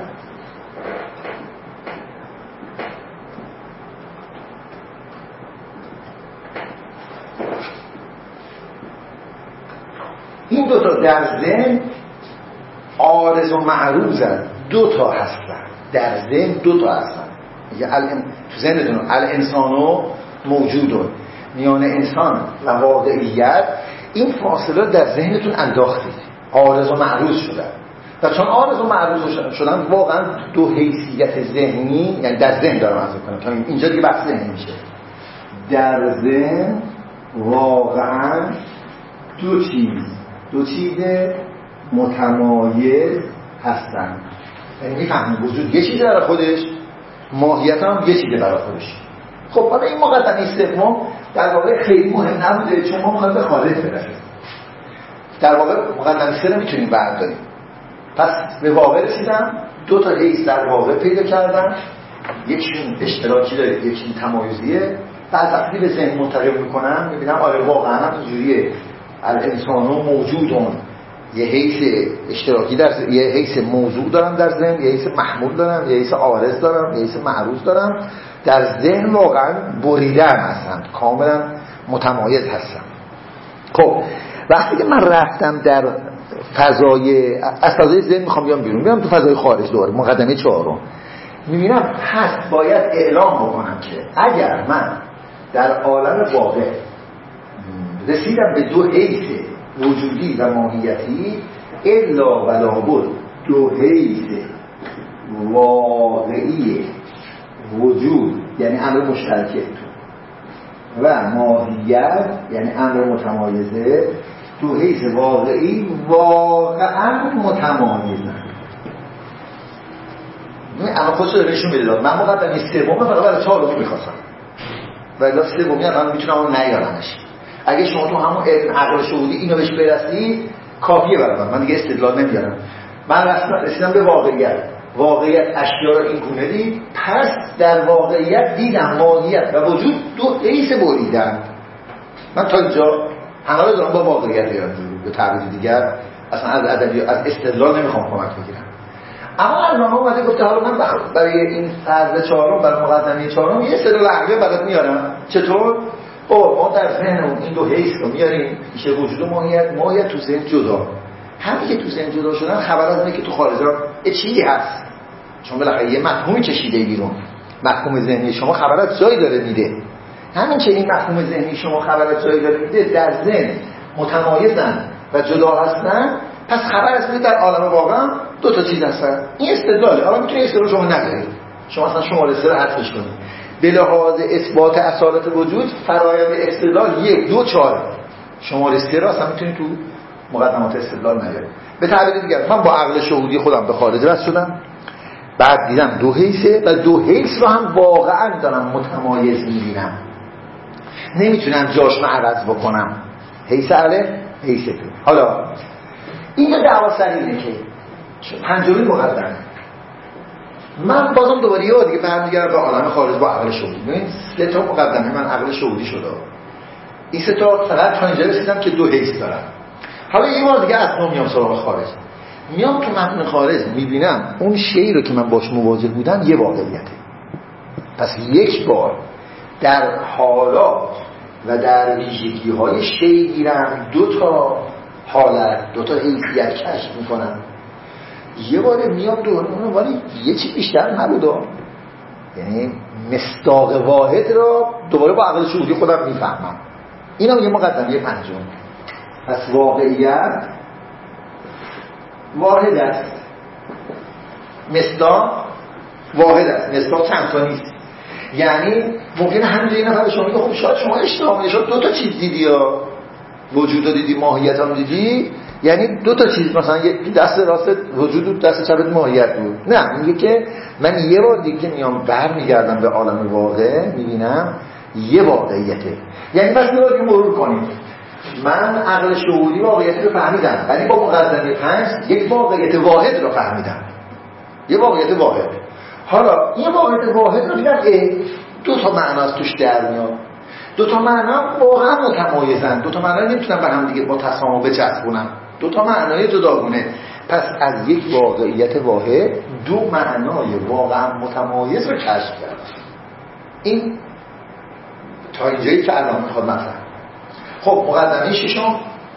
این دوتا در ذهن عارض و معروضن، دوتا هستن در ذهن، دوتا هستن. تو ذهنتون الانسانو موجودون، میان انسان و واقعیت این فاصله در ذهنتون انداختید، عارض و معروض شدن. و چون عارض و معروض شدن واقعا دو حیثیت ذهنی، یعنی در ذهن دارم عرض می‌کنم تا اینجا دیگه بحث ذهنی میشه، در ذهن واقعا دو چیز دو چیز متمایز هستن. یعنی میفهمیم وجود یه چیزی برای خودش، ماهیت هم یه چیزی برای خودش. خب حالا این مقدمه سوم در واقع خیلی مهم نبوده چون ما می‌خوایم به خارج برسیم. در واقع مقدمه سه رو میتونیم برداریم. پس به واقع رسیدم، دو تا حیث در واقع پیدا کردم، یکیشون اشتراکی داره، یکیشون تمایزیه. بعد وقتی به ذهن منتقل میکنم میبینم آره واقعا هم اینجوریه، الانسانو موجودون، یه حیث اشتراکی در یه حیث موضوع دارم در ذهن، یه حیث محمول دارم، یه حیث عارض دارم، یه حیث معروض دارم. در ذهن واقعا بریدم هستم، کاملا متمایز هستم. خب وقتی که من رفتم در فضای از فضای ذهن میخوام بیام بیرون، بیام تو فضای خارج دوباره مقدمه چهارم میبینم هست باید اعلام بکنم که اگر من در عالم واقع رسیدم به دو حیث وجودی و ماهیتی، الا و لابد دو حیث واقعی وجود یعنی امر مشترکه و ماهیت یعنی امر متمایزه، دو حیث واقعی واقعا متمایزن. اما خودش رو نشون میده. من مقدمه سوم فقط برای چهارم میخواستم و الا سومی هم من میتونم اون نیارمش. اگه شما تو همون علم عقل شهودی اینو بهش برسی کافیه برای من، من دیگه استدلال نمیارم. من رسیدم به واقعیت، واقعیت اشیا رو این گونه دید، پس در واقعیت دیدم ماهیت و وجود دو حیث بریدن. من تا اینجا همه رو دارم با واقعیت یاد میگیرم، به تعبیر دیگر اصلا از ادبیات از استدلال نمیخوام کمک بگیرم. اما علامه اومده گفته حالا من برای این فرض چهارم، برای مقدمه چهارم یه استدلال عقلی برات میارم. چطور؟ او ما در ذهنمون این دو حیث رو میاریم، میشه وجود و ماهیت. ماهیت تو ذهن جدا، همین که تو ذهن جدا شدن خبر از اینه که تو خارج یه چیزی هست، چون بالاخره یه مفهومی کشیده بیرون. مفهوم ذهنی شما خبر از جایی داره میده. همین که این مفهوم ذهنی شما خبر از جایی داره میده، در ذهن متمایزن و جدا هستن، پس خبر از اینه در عالم واقع دو تا چیز هستن. این استدلاله. حالا میتونید استدلال شما ندارید، شما اصلا شماره سه رو حذفش کنید. به لحاظ اثبات اصالت وجود فرایند استدلال یک دو چهار شماره سه را اصلا میتونی تو مقدمات استدلال نیاری. به تعبیر دیگر من با عقل شهودی خودم به خارج رس شدم، بعد دیدم دو حیثه و دو حیث رو هم واقعا دارم متمایز میبینم، نمیتونم جاشم عوض بکنم، حیث الف حیث دو. حالا این یه دعوا سر اینه که پنجمین مقدمه من بازم دوباره یه دیگه برمیگردم به عالم خارج با عقل شهودی. ببین سه تا مقدمه من عقل شهودی شده، این سه تا فقط تا اینجا رسیدم که دو حیث دارم. حالا یه بار دیگه از نو میام سراغ خارج، میام تو متن خارج میبینم اون شیئی رو که من باش مواجه بودم یه واقعیته. پس یک بار در حالات و در ویژگی های شیئی گیرم دو تا حالت دو تا حیثیت کشف میکنم، یه بار میام دوباره اونو ولی یه چی بیشتر نبوده، یعنی مصداق واحد را دوباره با عقل شهودی خودم میفهمم. این هم یه مقدمه پنجم. پس واقعیت واحد است، مصداق واحد است، مصداق چند تا نیست. یعنی ممکنه همینجا یه نفر شما میگه خب شاید شما اشتباه شاید دو تا چیز دیدی، یا وجود رو دیدی ماهیت هم دیدی، یعنی دو تا چیز، مثلا یه دست راست وجود بود دست چپت ماهیت بود. نه، میگه که من یه بار دیگه میام برمیگردم به عالم واقع میبینم یه واقعیته. یعنی پس یه بار دیگه مرور کنیم، من عقل شهودی واقعیت رو فهمیدم ولی با مقدمه پنج یک واقعیت واحد رو فهمیدم، یه واقعیت واحد. حالا این واقعیت واحد رو دیدم دو تا معنا از توش در میاد، دو تا معنا واقعا متمایزن، دو تا معنا نمیتونن به هم دیگه با تسامح بچسبونن، دو تا معنای جداگونه. پس از یک واقعیت واحد دو معنای واقعا متمایز رو کشف کردم. این تا اینجایی که الان میخواد مطرح. خب مقدمه ششم،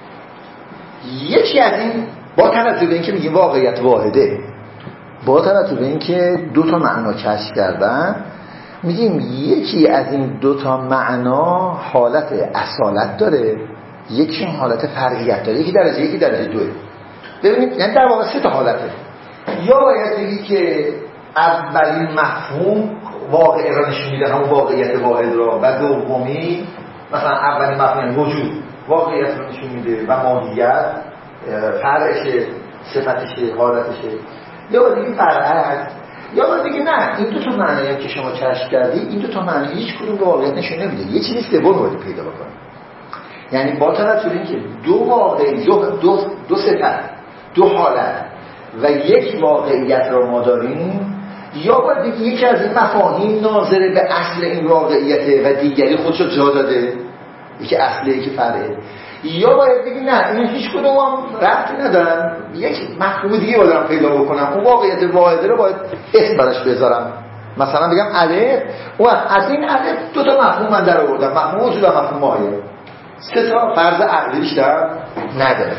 یکی از این با توجه به اینکه میگیم واقعیت واحده، با توجه به اینکه دو تا معنا کشف کردن، میگیم یکی از این دو تا معنا حالت اصالت داره، یکیشون حالت فرعیت داره، یکی درجه یکی درجه دوه. ببینید یعنی در واقع سه تا حالته. یا باید بگی که اولین مفهوم واقع را نشون میده، همون واقعیت واحد را، و دومی مثلا اولین مفهوم وجود واقعیت را نشون میده و ماهیت فرعشه، صفتشه، حالتشه. یا باید بگی برعکس، یا باید بگی نه این دو تا معنی که شما کشف کردی این دو تا معنی هیچ کدوم واقعیت نشون نمیده، یه چیزی سوم باید پیدا بکنی. یعنی با توجه به اینکه دو واقعی دو دو دو صفت دو حالت و یک واقعیت را ما داریم، یا باید بگی یکی از این مفاهیم ناظر به اصل این واقعیته و دیگری خودش رو جا داده، یکی اصله یکی فرعه، یا باید بگی نه این هیچ کدوم هم ربطی ندارن، یک مفهوم دیگه باید پیدا بکنم، اون واقعیت واحده رو باید اسم براش بذارم، مثلا بگم الف، و از این الف دو تا مفهوم من در آوردم، مفهوم وجود و مفهوم ماهیت. سه تا فرض عقلی بیشتر نداره.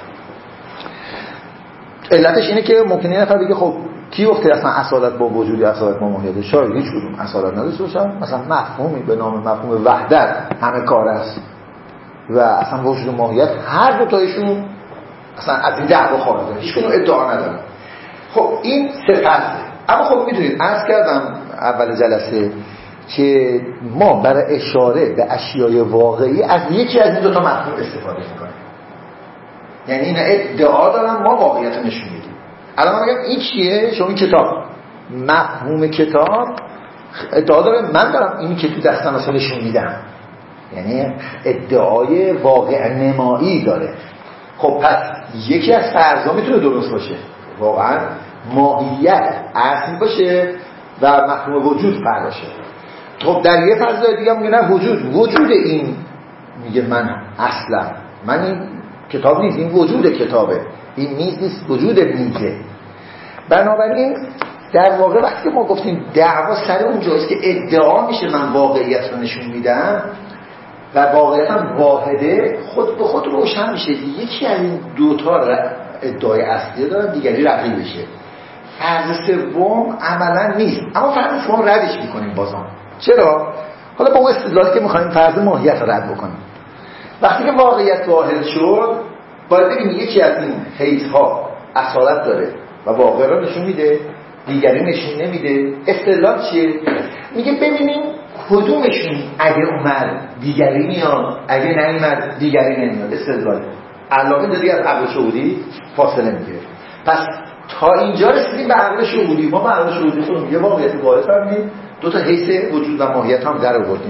علتش اینه که ممکنه یه نفر بگه خب کی گفته اصلا اصالت با وجودی اصالت با ماهیت؟ شاید هیچ کدوم اصالت نداشته باشن، مثلا مفهومی به نام مفهوم وحدت همه کار است و اصلا وجود و ماهیت هر دو تایشون اصلا از این دعوا خارجه، هیچ کدوم ادعا ندارن. خب این سه فرضه. اما خب میدونید عرض کردم اول جلسه که ما برای اشاره به اشیای واقعی از یکی از این دو تا مفهوم استفاده میکنیم. یعنی این ادعا دارن ما واقعیت رو نشون میدیم. الان من میگم این چیه؟ شما این کتاب، مفهوم کتاب ادعا داره من دارم اینی که تو دستم اصلا نشون میدم، یعنی ادعای واقع نمایی داره. خب پس یکی از فرضا میتونه درست باشه، واقعا ماهیت اصل باشه و مفهوم وجود فرع باشه. خب در یه فرض دیگه میگه نه وجود وجود این میگه من اصلا من این کتاب نیست، این وجود کتابه، این میز نیست، وجود میزه. بنابراین در واقع وقتی ما گفتیم دعوا سر اونجاست که ادعا میشه من واقعیت رو نشون میدم و واقعیت هم واحده، خود به خود روشن میشه یکی از این دوتا ادعای اصلی دارن، دیگری رقیب بشه. فرض سوم عملا نیست، اما فرض سوم ردش میکنیم بازم. چرا؟ حالا با اون استدلالی که میخوایم فرض ماهیت رو رد بکنیم. وقتی که واقعیت واحد شد باید بگیم یکی از این حیث‌ها اصالت داره و واقع رو نشون میده، دیگری نشون نمیده. استدلال چیه؟ میگه ببینیم کدومشون اگه اومد دیگری میاد، اگه نیومد دیگری نمیاد. استدلال علاقه داری از عقل شهودی فاصله میگیره. پس تا اینجا رسیدیم به عقل شهودی. ما به عقل شهودی خودمون یه واقعیت واحد فهمیدیم، دو تا حیث وجود و ماهیت هم در آوردیم.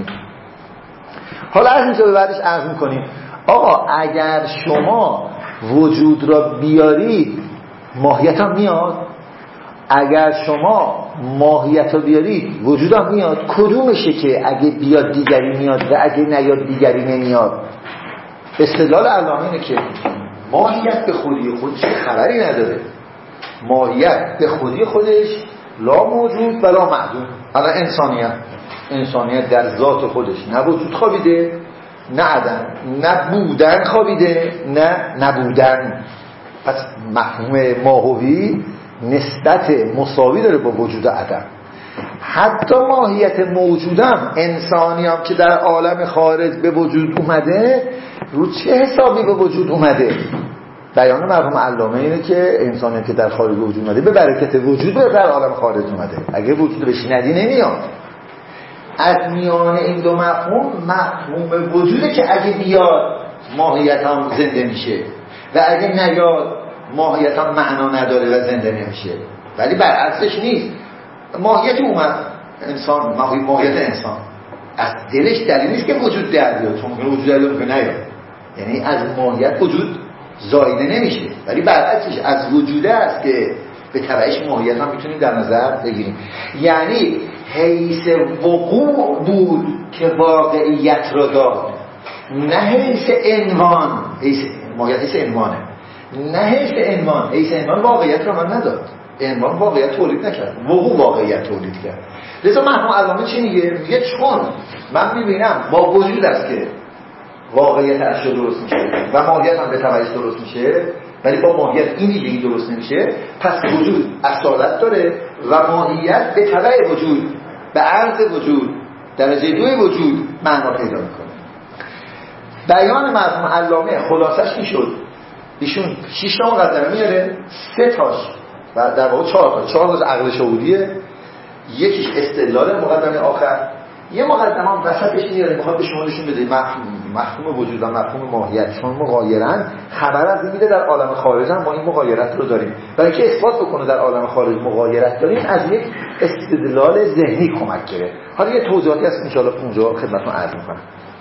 حالا از اینجا به بعدش عرض میکنیم آقا اگر شما وجود را بیارید ماهیت هم میاد، اگر شما ماهیت را بیارید وجود هم میاد. کدومشه که اگه بیاد دیگری میاد و اگه نیاد دیگری نمیاد؟ استدلال علامه اینه که ماهیت به خودی خودش خبری نداره. ماهیت به خودی خودش لا موجود و لا معدوم. الان انسانیت انسانیت در ذات خودش نه وجود خوابیده نه عدم، نه بودن خوابیده نه نبودن. پس مفهوم ماهوی نسبت مساوی داره با وجود و عدم. حتی ماهیت موجودم انسانی هم که در عالم خارج به وجود اومده رو چه حسابی به وجود اومده؟ بیان مرحوم علامه اینه که انسانی که در خارج وجود اومده به برکت وجود در عالم خارج اومده. اگه وجود بهش ندی نمیاد. از میان این دو مفهوم مفهوم وجوده که اگه بیاد ماهیت هم زنده میشه و اگه نیاد ماهیت هم معنا نداره و زنده نمیشه. ولی برعکسش نیست. ماهیت اومد انسان، ماهیت انسان از دلش دلیل نیست که وجود در بیاد، چون وجود در بیاد نیاد. یعنی از ماهیت وجود زایده نمیشه، ولی برعکسش از وجوده است که به تبعش ماهیت هم میتونیم در نظر بگیریم. یعنی حیث وقوع بود که واقعیت را داد، نه حیث عنوان. حیث ماهیت حیث عنوانه، نه حیث عنوان. حیث عنوان واقعیت را من نداد، عنوان واقعیت تولید نکرد، وقوع واقعیت تولید کرد. لذا مرحوم علامه چی میگه؟ میگه چون من میبینم با وجود است که واقعیت اشیا درست میشه و ماهیت هم به تبعش درست میشه، ولی با ماهیت این ویژگی درست نمیشه، پس وجود اصالت داره و ماهیت به تبع وجود، به عرض وجود، درجه دوی وجود معنا پیدا میکنه. بیان مرحوم علامه خلاصش میشد ایشون شش تا مقدمه میاره، سه تاش و در واقع چهار تا چهار تا عقل شهودیه، یکیش استدلال مقدمه آخر، یه مقدمه هم وسطش میاره میخواد به شما نشون بده مفهوم مفهوم وجود و مفهوم ماهیت چون مغایرن خبر از این میده در عالم خارج هم ما این مغایرت رو داریم. برای اینکه اثبات بکنه در عالم خارج مغایرت داریم از یک استدلال ذهنی کمک گیره. حالا یه توضیحاتی هست ان شاء الله اونجا خدمتتون عرض میکنم.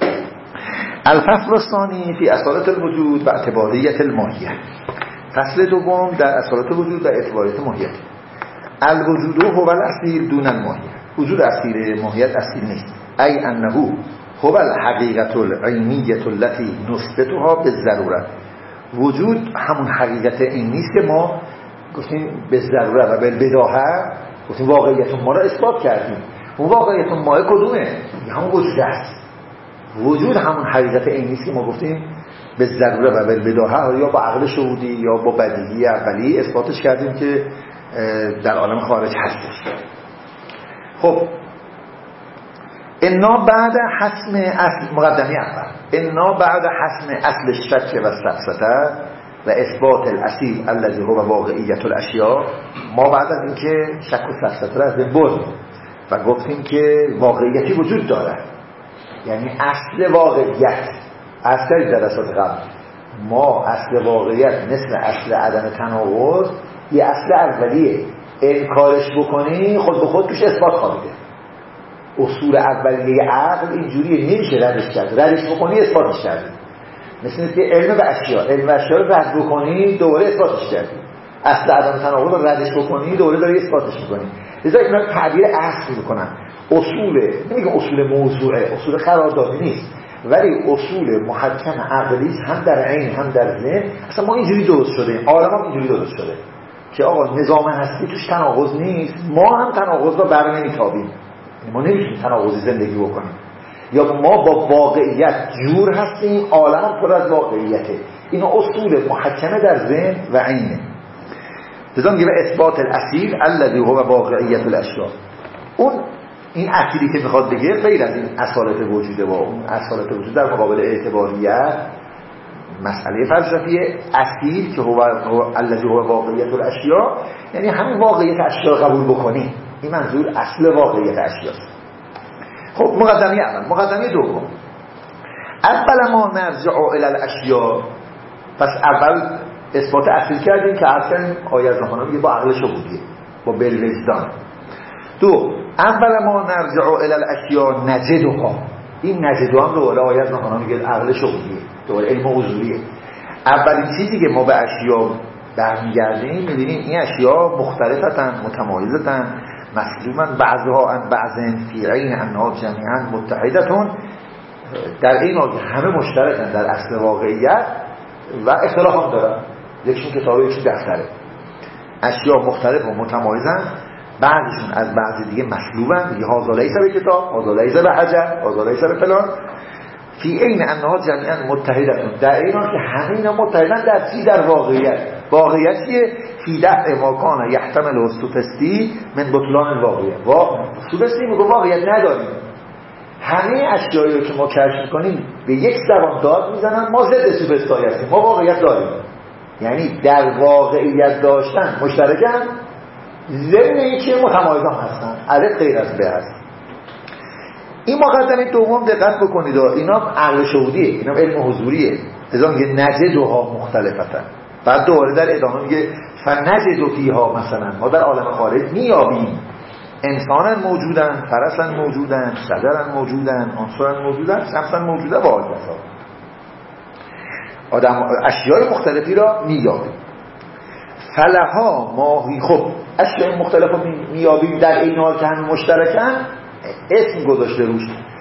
الفصل الثانی فی اصالت الوجود و اعتباریت الماهیت. فصل دوم در اصالت وجود و اعتباریت ماهیت. الوجود هو الاصیل دون الماهیت. وجود اصیل، ماهیت اصیل نیست. ای انه هو الحقیقت العینیت التي نثبتها بالضروره. وجود همون حقیقت این نیست که ما گفتیم به ضروره و بالبداهه گفتیم واقعیت ما را اثبات کردیم. اون واقعیت ما کدومه؟ همون وجود است. وجود همون حقیقت این نیست که ما گفتیم به ضروره و بالبداهه یا با عقل شهودی یا با بدیهی اولی اثباتش کردیم که در عالم خارج هستش. خب انا بعد حسم اصل مقدمه اول انا بعد حسم اصل الشک و السفسطه و اثبات الاصیل الذي هو واقعیت الاشیاء، ما بعد از اینکه شک و سفسطه را از بین بردیم و گفتیم که واقعیتی وجود داره، یعنی اصل واقعیت اصل جلسات قبل ما اصل واقعیت مثل اصل عدم تناقض یه اصل اولیه، انکارش بکنی خود به خود توش اثبات خوابیده. اصول اولیه عقل اینجوریه، نمیشه ردش کرد، ردش بکنی اثباتش کردی. مثل که علم به اشیا علم به اشیا رو رد بکنی دوباره اثباتش کردی، اصل عدم تناقض رو ردش بکنی دوباره داری اثباتش میکنی. لذا اینا تعبیر اصل میکنن. اصول نمیگه اصول موضوعه، اصول قراردادی نیست، ولی اصول محکم عقلی هم در عین هم در ذهن. اصلا ما اینجوری درست شده، عالم هم اینجوری درست شده که آقا نظام هستی توش تناقض نیست، ما هم تناقض رو بر نمیتابیم، ما نمیتونیم تناقضی زندگی بکنیم، یا ما با واقعیت جور هستیم، عالم پر از واقعیته. این اصول محکمه در ذهن و عینه. لذا میگه اثبات الاصیل الذی هو واقعیت الاشیاء. اون این اصیلی که میخواد بگه غیر از این اصالت وجوده و اون اصالت وجود در مقابل اعتباریت مسئله فلسفی اصیل که هو الذی هو واقعیت الاشیاء، یعنی همین واقعیت اشیاء قبول بکنی. این منظور اصل واقعیت اشیاء. خب مقدمه اول. مقدمه دوم، اول ما نرجع الی الاشیاء. پس اول اثبات اصلی کردیم که اصلا آیه از رحمانه میگه با عقل شهودیه، با بالوجدان. دو، اول ما نرجع الی الاشیاء نجدها. این نجدها هم دوباره آیه از رحمانه میگه عقل شهودیه، دوباره علم حضوریه. اولین چیزی که ما به اشیاء برمیگردیم میبینیم این اشیاء مختلفتن، متمایزتن، مسلومن بعضها عن بعضن فی عین انها جمیعا متحدتون. در این حال همه مشترکن در اصل واقعیت و اختلاف هم دارن، یکیشون کتابه یکیشون دفتره. اشیاء مختلف و متمایزن، بعضشون از بعض دیگه مسلوبن، دیگه هازا لیس به کتاب، هازا لیس به حجر، هازا لیس به فلان. فی عین انها جمیعا متحدتون، در این حال که همه اینا متحدن در چی؟ در واقعیت. واقعیت چیه؟ فی دفع ما کان یحتمل السوفستی من بطلان الواقعیت. وا سوفستی میگه واقعیت نداریم. همه اشیایی که ما کشف میکنیم به یک زبان داد میزنن، ما ضد سوفستی هستیم، ما واقعیت داریم. یعنی در واقعیت داشتن مشترکن، ضمن اینکه متمایزان هستن، الف غیر از به هست. این مقدمه دوم دقت بکنید، اینا عقل شهودیه، اینا علم حضوریه. لذا میگه نجدها مختلفتن. بعد دوباره در ادامه میگه فنجد فیها، مثلا ما در عالم خارج میابیم انسانن موجودن، فرسن موجودن، شجرن موجودن، عنصرن موجودن، شمسن موجودن و آل بسا. آدم اشیاء مختلفی را میابیم. فلها ماهی، خب اشیاء مختلف رو میابیم در این حال که همه مشترکن، اسم گذاشته روش.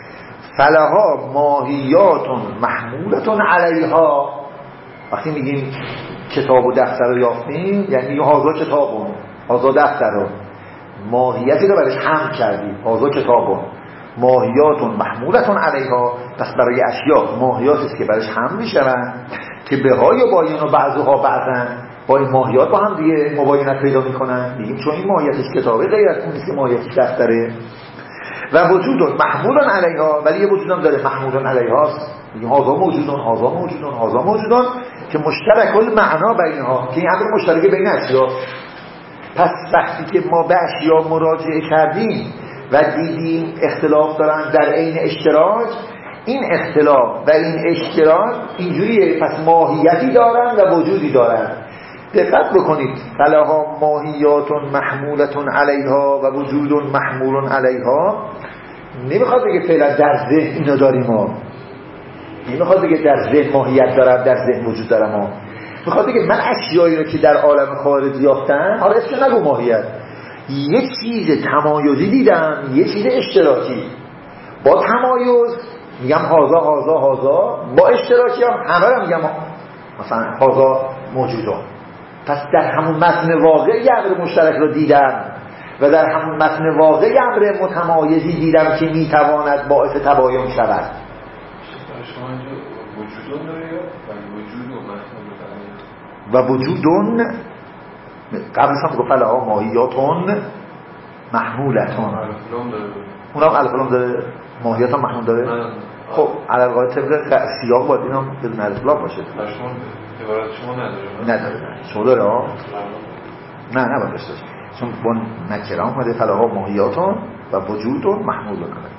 فلها ماهیاتون محمولتون علیها. وقتی میگیم کتاب و دفتر رو یافتیم یعنی هازا کتابون، هازا دفترون، ماهیتی رو برش حمل کردیم، هازا کتابون ماهیاتون محمولتون علیها. پس برای اشیاء ماهیاتی است که برش حمل میشن که به های و باین و بعضها بعضن، با این ماهیات با هم دیگه مباینت پیدا میکنن. میگیم چون این ماهیتش کتابه غیر از اون نیست که ماهیتش دفتره. و وجودون محمولون علیها، ولی یه وجودم داره محمولون علیهاست. میگیم هازا موجودون، هازا موجودون، هازا موجودون که مشترک المعنا بینها، که این امر مشترک بین اشیاء. پس وقتی که ما به اشیاء مراجعه کردیم و دیدیم اختلاف دارن در عین اشتراک، این اختلاف و این اشتراک اینجوریه، پس ماهیتی دارن و وجودی دارن. دقت بکنید، فلها ماهیاتون محمولتون علیها و وجودون محمولون علیها. نمیخواد بگه فعلا در ذهن اینو داریم ها، نمیخواد بگه در ذهن ماهیت دارم، در ذهن وجود دارم ها. میخواد بگه من اشیایی رو که در عالم خارج یافتم، حالا اسمش نگو ماهیت، یه چیز تمایزی دیدم، یه چیز اشتراکی. با تمایز میگم هازا هازا هازا، با اشتراکی هم همه رو میگم مثلا هازا موجودان. پس در همون متن واقعی امر مشترک رو دیدم و در همون متن واقعی امر متمایزی دیدم که میتواند باعث تباین شود. شما اینجا وجودون داره یا وجود و متن و وجودون قبلش هم گفت فلها ماهیاتون محمولتون، اونم الفلام داره، ماهیات هم محمول داره. خب علاوه طبق سیاق باید این هم بدون الفلام باشه. شما عبارت شما نداره؟ نداره. شما داره ها؟ نه نه باید داشته چون با نکره هم کنده فلها ماهیاتون و وجودون محمولون کنه.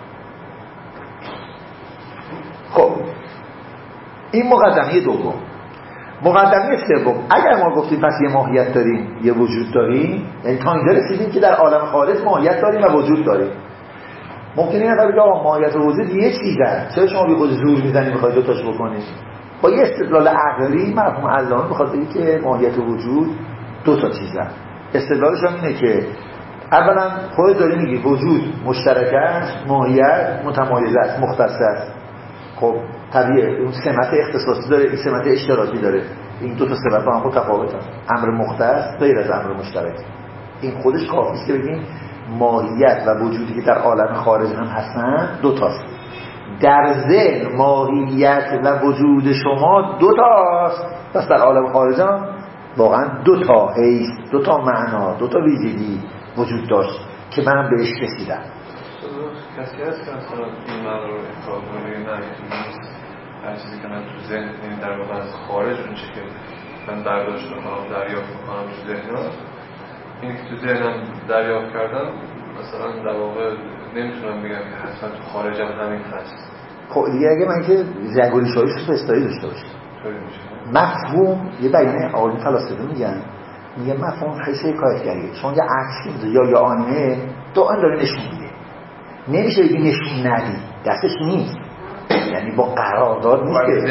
خب این مقدمه دوم. مقدمه سوم، اگر ما گفتیم پس یه ماهیت داریم یه وجود داریم، یعنی تا اینجا رسیدیم که در عالم خارج ماهیت داریم و وجود داریم. ممکنه این نفر بگه آقا ماهیت و وجود یه چیزه، چرا شما بی خود زور میزنی میخوای دو تاش بکنید؟ با یه استدلال عقلی مفهوم علامه میخواد بگه که ماهیت و وجود دو تا چیزه. استدلالش هم اینه که اولا خودت داری میگی وجود مشترک است، ماهیت متمایز است، مختص است. خب طبیعه اون سمت اختصاصی داره، این سمت اشتراکی داره. این دو تا سمت با هم متفاوتن. امر مختص غیر از امر مشترک. این خودش کافیه است که بگیم ماهیت و وجودی که در عالم خارج هم هستن دو تاست. در ذهن ماهیت و وجود شما دو تاست، پس در عالم خارج هم واقعا دو تا حیث، دو تا معنا، دو تا ویژگی وجود داشت که منم بهش رسیدم. کسی هست که اصلا این معنا رو افراد کنه یا نه نیست؟ هر چیزی که من تو ذهن، یعنی در واقع از خارج اون چه که من برداشت میکنم، دریافت میکنم تو ذهنم، این که تو ذهنم دریافت کردم مثلا در واقع نمیتونم بگم که حتما تو خارج هم همین هست. خب دیگه اگه من که زنگوریش‌های سوپرستاری داشته باشم مفهوم یه بیانیه آقایون فلاسفه میگن میگه مفهوم حیث حکایتگریه. چون یه عکس یا یا آنیمه تو آن داره نشون میده، نمیشه بگی نشون ندی، دستش نیست، یعنی با قرارداد نیست که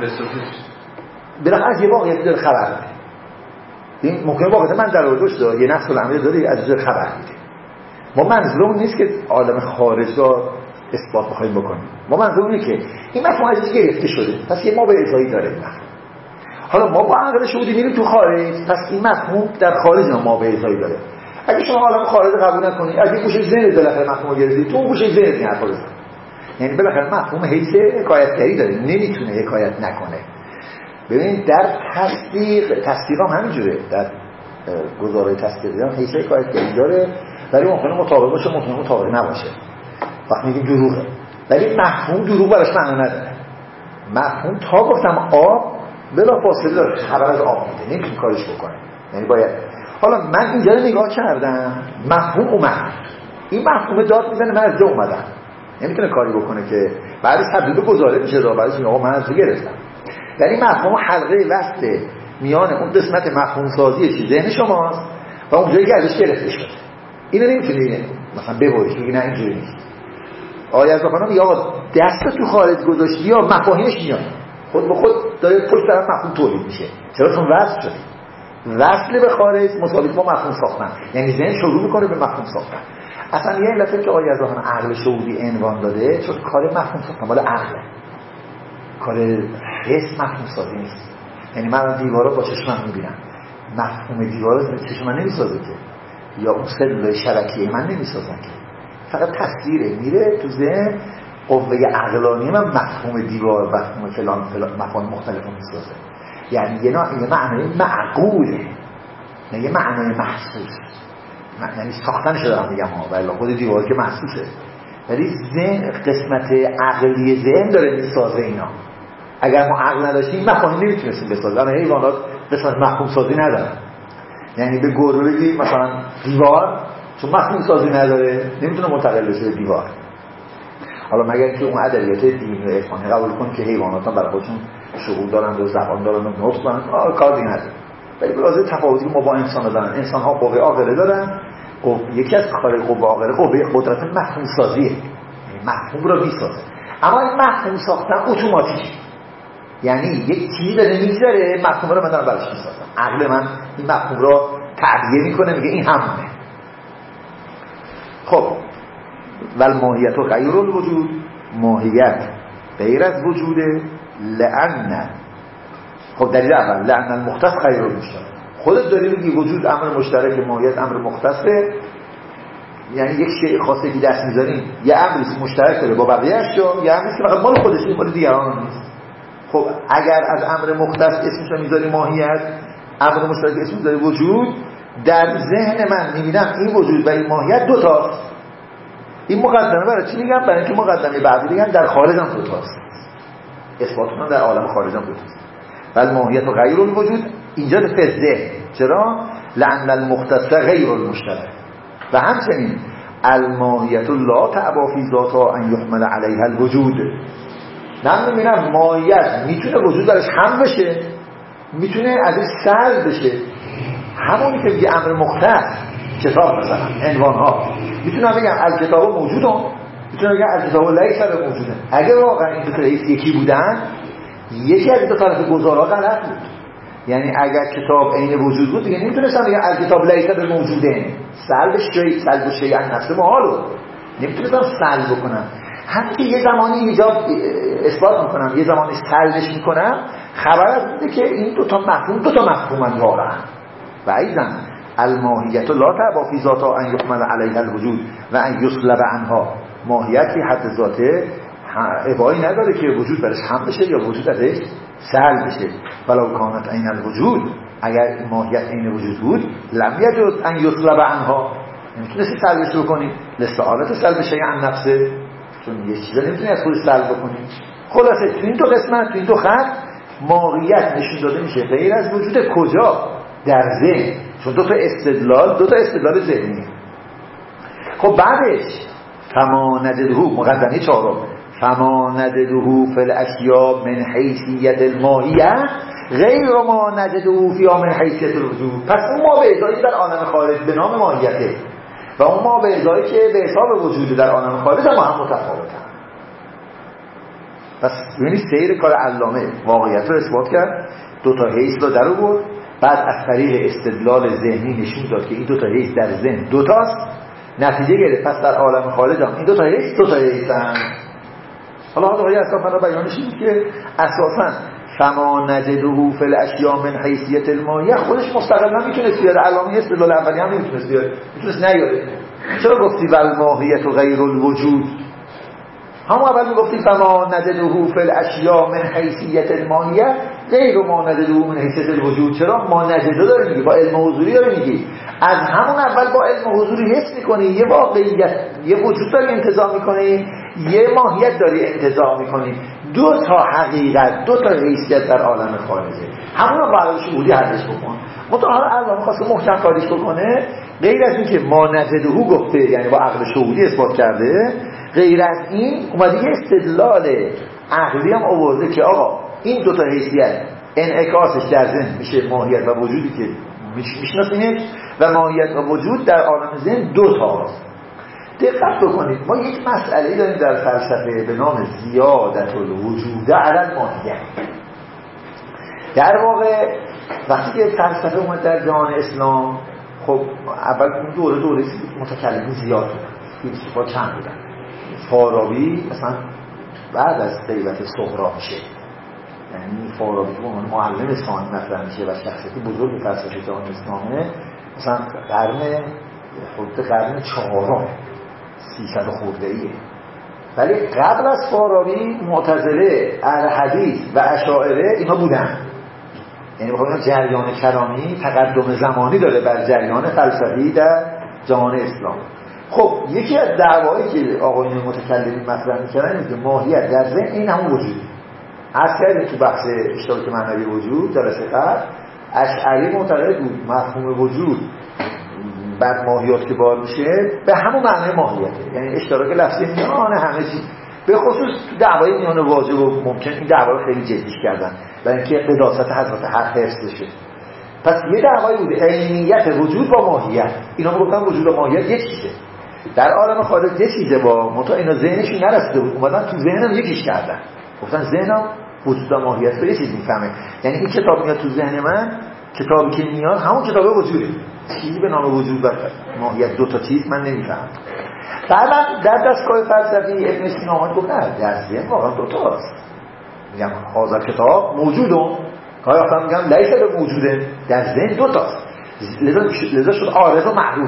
بالاخره از یه واقعیت داره خبر میده. این ممکنه واقعیت من در آوردش داره یه نفس الامر داره از داره خبر میده. ما منظورمون نیست که عالم خارج را اثبات بخوایم بکنیم، ما منظورمون اینه که این مفهوم ازش گرفته شده، پس یه ما به ازایی داره این مفهوم. حالا ما با عقل شهودی میریم تو خارج، پس این مفهوم در خارج ما به ازایی داره. اگه شما عالم خارج قبول نکنید، از این گوشه ذهن بالاخره مفهوم رو گرفتید، تو اون گوشه ذهن این حرفا بزن. یعنی بالاخره مفهوم حیث حکایتگری داره، نمیتونه حکایت نکنه. ببینید در تصدیق تصدیق هم همینجوره، در گزارای تصدیقی هم حیث حکایتگری داره، ولی ممکنه مطابق باشه، ممکنه مطابق نباشه. وقتی میگیم دروغه، ولی مفهوم دروغ براش معنا نداره. مفهوم تا گفتم آب بلا فاصله داره خبر از آب میده، نمیتونه کارش بکنه. یعنی باید حالا من اینجا رو نگاه کردم، مفهوم اومد، این مفهوم داد میزنه من از جا اومدم، نمیتونه کاری بکنه که بعدش تبدیل به گزاره میشه، را بعدش میگه آقا من از گرفتم. یعنی مفهوم حلقه وصل میان اون قسمت مفهوم سازی ذهن شماست و اون جایی که ازش گرفته شده. اینو نمیتونی مثلا ببریش بگی نه اینجوری نیست. آیه از بخونم یا دست تو خارج گذاشتی یا مفاهیمش میاد خود به خود داره پشت طرف مفهوم تولید میشه. چرا؟ چون وصل شده. وصل به خارج مساوی با مفهوم ساختن، یعنی ذهن شروع میکنه به مفهوم ساختن. اصلا یه علته که آیه از بخونم عقل شهودی عنوان داده، چون کار مفهوم ساختن مال عقله، کار حس مفهوم سازی نیست. یعنی من دیوارا با چشمم میبینم، مفهوم دیوارا چشم من نمیسازه که، یا اون سلولای شبکیه من نمیسازن که، فقط تصویره میره تو ذهن، قوه عقلانی من مفهوم دیوار، مفهوم فلان فلان مفاهیم مختلف رو میسازه. یعنی یه نوع یه معنای معقوله، نه یه معنای محسوس. یعنی ساختن شده هم میگم ها، ولی خود دیوار که محسوسه، ولی ذهن قسمت عقلی ذهن داره میسازه اینا. اگر ما عقل نداشتیم مفاهیم نمیتونستیم بسازیم. اما حیوانات قسمت مفهوم سازی ندارن. یعنی به گربه بگی مثلا دیوار، چون مفهوم سازی نداره نمیتونه منتقل بشه به دیوار. حالا مگر که اون ادبیات دینی و عرفانی قبول کنیم که حیوانات هم برای خودشون شعور دارن و زبان دارن و نطق دارن، کار دیگه نداره. ولی به واسه تفاوتی که ما با انسان دارن، انسان ها قوه عاقله دارن. یکی از کار قوه عاقله قوه قدرت مفهوم سازیه، یعنی مفهوم رو میسازه. اما این مفهوم ساختن اتوماتیک، یعنی یک چیزی داره میگذره مفهوم رو من دارم براش میسازم. عقل من این مفهوم رو تعبیه میکنه، میگه این همونه. خب ول ماهیت و غیر الوجود، ماهیت غیر از وجوده. لعن، خب دلیل اول لعن المختص غیر المشترک. خودت داری میگی وجود امر مشترک، ماهیت امر مختصه، یعنی یک شیء خاصی که دست میذاریم یه امری مشترک داره با بقیه اشیا، یه امری که فقط مال خودشه مال دیگران نیست. خب اگر از امر مختص اسمش رو میذاری ماهیت، امر مشترک اسمش میذاری وجود، در ذهن من میبینم این وجود و این ماهیت دو تاست. این مقدمه برای چی میگم؟ برای اینکه مقدمه بعدی میگم در خارج هم دو تاست، اثبات کنم در عالم خارج هم دو تاست. بل ماهیت و غیر الوجود اینجا به فزده. چرا؟ لأن المختص غیر المشترک. و همچنین الماهیت لا تعبا فی ذاتها ان یحمل علیها الوجود. من میبینم ماهیت میتونه وجود درش هم بشه، میتونه ازش سلب بشه. همونی که میگه امر مختص، کتاب مثلا عنوان ها، میتونم بگم الکتاب موجودم، میتونم بگم الکتاب لیس موجوده. اگه واقعا این دو تا یکی بودن، یکی از دو طرف گزارا غلط بود. یعنی اگر کتاب عین وجود بود دیگه نمیتونستم بگم الکتاب لیس موجوده. سلب شیء، سلب شیء از نفس محالو نمیتونستم سلب بکنم. هم که یه زمانی ایجاب اثبات میکنم، یه زمانی سلبش میکنم، خبر از اینه که این دو تا مفهوم دو تا مفهومن واقعا. و ایضا الماهیت لا تعبا فی ذاتها ان یحمل علیها الوجود و ان یسلب عنها. ماهیت فی حد ذاته ابایی نداره که وجود برش هم بشه یا وجود ازش سلب بشه. ولو کانت عین الوجود، اگر ماهیت عین وجود بود، لم یجوز ان یسلب عنها، نمیتونستی سلبش بکنی. لستعالت سلب شیء عن نفسه، چون یه چیزا نمیتونی از خودش سلب بکنی. خلاصه تو این دو قسمت، تو این دو خط ماهیت نشون داده میشه غیر از وجود. کجا؟ در ذهن. چون دو تا استدلال، دو تا استدلال ذهنیه. خب بعدش فما نجده مقدمه چهارم فما نجده فی الاشیاء من حیثیت الماهیه غیر ما نجده فیها من حیثیت الوجود. پس اون ما به ازایی در عالم خارج به نام ماهیته و اون ما به ازایی که به حساب وجود در عالم خارج ما هم متفاوتن. پس ببینید سیر کار علامه واقعیت رو اثبات کرد، دو تا حیث رو در آورد، بعد از طریق استدلال ذهنی نشون داد که این دو تا حیث در ذهن دو تاست، نتیجه گرفت پس در عالم خارج هم این دو تا حیث دو تا حیثن. حالا آقای اصلا بیانش این که اساساً فما نجده فی الاشیاء من حیثیت الماهیه خودش مستقلا میتونست بیاره، علامه استدلال اولی هم نمیتونست بیاره، میتونست نیاره. چرا گفتی والماهیت و غیر الوجود؟ همون اول میگفتی فما نجده فی الاشیاء من حیثیت الماهیه غیر ما نجده من حیثیت الوجود. چرا ما نجده داری میگی؟ با علم حضوری داری میگی. از همون اول با علم حضوری حس میکنی یه واقعیت، یه وجود داری انتزاع میکنی، یه ماهیت داری انتزاع میکنی، دو تا حقیقت، دو تا حیثیت در عالم خارجه. همون رو با عقل شهودی حدش بکن. مطمئن علامه خواسته محکم کاریش بکنه، غیر از این که ما نجده گفته یعنی با عقل شهودی اثبات کرده، غیر از این اومده یه استدلال عقلی هم آورده که آقا این دو تا حیثیت انعکاسش در ذهن میشه ماهیت و وجودی که میشناسینش و ماهیت و وجود در عالم ذهن دو تاست. دقت بکنید ما یک مسئله داریم در فلسفه به نام زیادت الوجود علی الماهیت. در واقع وقتی که فلسفه اومد در جهان اسلام، خب اول اون دوره دوره متکلمین زیاد بودن، فیلسوفا چند بودن. فارابی مثلا بعد از غیبت سهراب میشه، یعنی فارابی که عنوان معلم ثانی مطرح میشه و شخصیتی بزرگ فلسفه جهان اسلامه، مثلا قرن خود قرن چهارم سیصد خورده ایه. ولی قبل از فارابی معتزله، اهل حدیث و اشاعره اینا بودن. یعنی بخواهیم جریان کلامی تقدم زمانی داره بر جریان فلسفی در جهان اسلام. خب یکی از دعوایی که آقایون متکلمین مطرح می‌کردن اینه که ماهیت در ذهن این همون وجود. عرض کردیم تو بحث اشتراک معنوی وجود جلسه قبل اشعری معتقد بود مفهوم وجود بر ماهیت که بار میشه به همون معنی ماهیته، یعنی اشتراک لفظی میان همه چیز. به خصوص تو دعوای میان واژه و ممکن این دعوا رو خیلی جدیش کردن برای اینکه قداست حضرت حق حفظ بشه. پس یه دعوایی بود عینیت وجود با ماهیت. اینا میگفتن وجود و ماهیت یک چیزه. در عالم خارج یه چیزه با متا اینا ذهنشون نرسیده بود، اومدن تو ذهنم یکیش کردن، گفتن ذهنم وجود و ماهیت رو یه چیز میفهمه. یعنی این کتاب میاد تو ذهن من، کتابی که میاد همون کتاب وجوده، چیزی به نام وجود و ماهیت دو تا چیز من نمیفهمم. بعدا در دستگاه فلسفی ابن سینا اومد گفت نه در ذهن واقعا دو تاست. میگم حاضر کتاب موجودم، گاهی وقتا میگم لیس به موجوده، در ذهن دو تاست. لذا لذا شد عارض و معروض.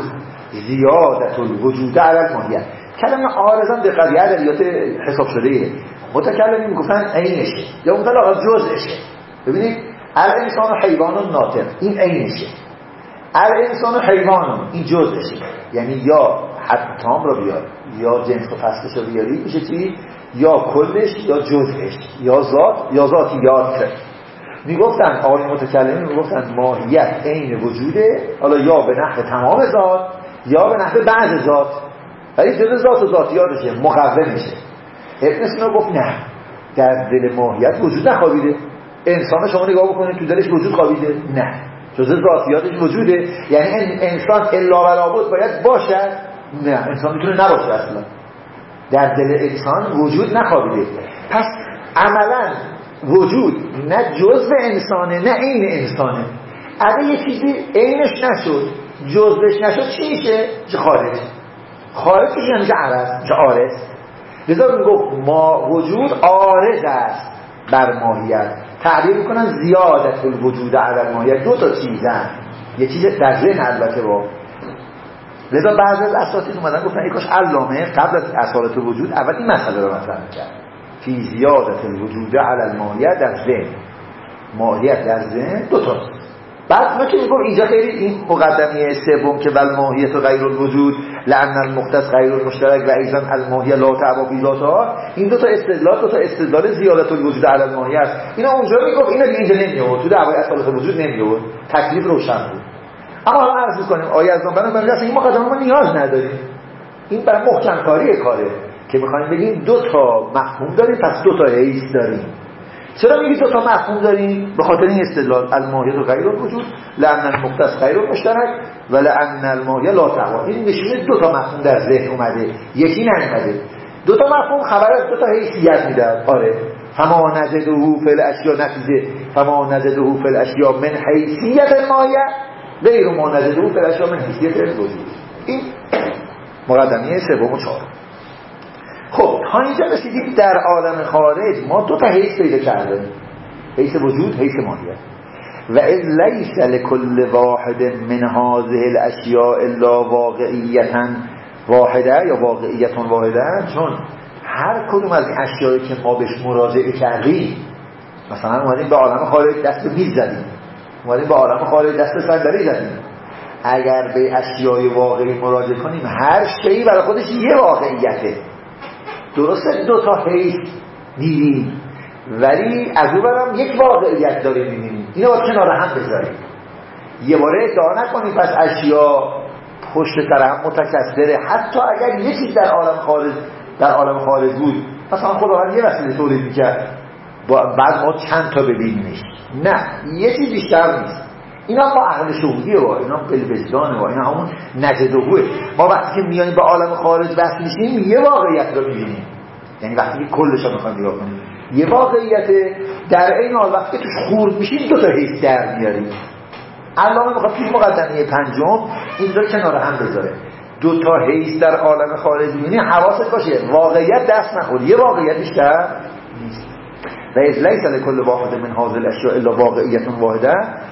زیادت الوجود علی الماهیت. کلمه عارض هم دقیقاً ادبیات حساب شده. متکلمین میگفتن عینشه یا اون طلاق جزءشه. ببینید الانسان حیوان ناطق این عینشه، الانسان حیوان این جزءشه. یعنی یا حد تام رو بیار یا جنس و فصلش رو بیاری میشه چی؟ یا کلش یا جزءش، یا ذات یا ذاتیات. میگفتن آقای متکلمین میگفتن ماهیت عین وجوده، حالا یا به نحو تمام ذات یا به نحو بعض ذات، ولی جزء ذات و ذاتیاتشه، مقوم میشه. ابن سینا گفت نه، در دل ماهیت وجود نخوابیده. انسان شما نگاه بکنید تو دلش وجود خوابیده؟ نه، جزء ذاتیاتش وجوده. یعنی انسان الا و لابد باید باشد؟ نه، انسان میتونه نباشه اصلا. در دل انسان وجود نخوابیده. پس عملا وجود نه جزء انسانه نه عین انسانه. اگه یه چیزی عینش نشد جزءش نشد چی میشه؟ میشه خارج. خارج میشه میشه عرض، میشه عارض. لذا میگفت ما وجود عارض است بر ماهیت. تعبیر میکنن زیادت الوجود علی الماهیت. دو تا چیزن، یه چیز در ذهن البته با. لذا بعضی از اساتید اومدن گفتن ای کاش علامه قبل از اصالت وجود اول این مسئله رو مطرح می‌کرد. فی زیادت الوجود علی الماهیت در ذهن. ماهیت در ذهن دو تا. بعد ما که میگم اینجا خیلی این مقدمه سوم که بل ماهیت و غیر الوجود لعن المختص غیر المشترک و ایضا الماهیه لا تعبا فی ذاتها، این دو تا استدلال دو تا استدلال زیادت الوجود علی الماهیه است. اینا اونجا میگم اینا اینجا نمیاد، تو دعوای اصالت وجود نمیاد، تکلیف روشن بود. اما حالا عرض می‌کنیم آیه از اون بنا بنده این مقدمه ما نیاز نداریم. این برای محکم کاری کاره که میخوایم بگیم دو تا مفهوم داریم پس دو تا حیث داریم. چرا میگی دو تا مفهوم داریم؟ به خاطر این استدلال الماهیت و غیر الوجود لأن المختص غیر المشترک و لأن الماهیت لا تقوی. این نشونه دو تا مفهوم در ذهن اومده، یکی نیومده. دو تا مفهوم خبر از دو تا حیثیت میدن. آره فما نجده فی الاشیاء نتیجه فما نجده فی الاشیاء من حیثیت الماهیت غیر ما نجده فی الاشیاء من حیثیت الوجود. این مقدمه سوم و چهارم. خب تا اینجا رسیدیم در عالم خارج ما دو تا حیث پیدا کردیم، حیث وجود، حیث ماهیت. و اذ لیس لکل واحد من هذه الاشیاء الا واقعیتا واحده یا واقعیت واحده، چون هر کدوم از این اشیایی که ما بهش مراجعه کردیم، مثلا اومدیم به عالم خارج دست به میز زدیم، اومدیم به عالم خارج دست به صندلی زدیم، اگر به اشیای واقعی مراجعه کنیم هر شیئی برای خودش یه واقعیته. درسته دو تا حیث دیدیم ولی از اون برم یک واقعیت داریم می‌بینیم. اینو باید کنار هم بذاریم. یه باره ادعا نکنیم پس اشیا پشت سر هم متکثره، حتی اگر یه چیز در عالم خارج در عالم خارج بود مثلا خداوند یه وسیله تولید می‌کرد بعد ما چند تا ببینیمش. نه، یه چیز بیشتر نیست. اینا با عقل شهودیه، با اینا بلوجدانه، با اینا همون نجدهوه. ما وقتی که میاییم به عالم خارج بحث میشیم یه واقعیت رو میبینیم، یعنی وقتی که کلش رو میخوایم نگاه کنیم یه واقعیت، در این حال وقتی توش خورد میشیم دو تا حیث در میاریم. علامه میخواد توی مقدمه پنجم این رو کنار هم بذاره. دو تا حیث در عالم خارج میبینی، حواست باشه واقعیت دست نخور، یه واقعیت بیشتر نیست. و اذ لیس لکل واحد من هذه الاشیاء الا واقعیت واحده،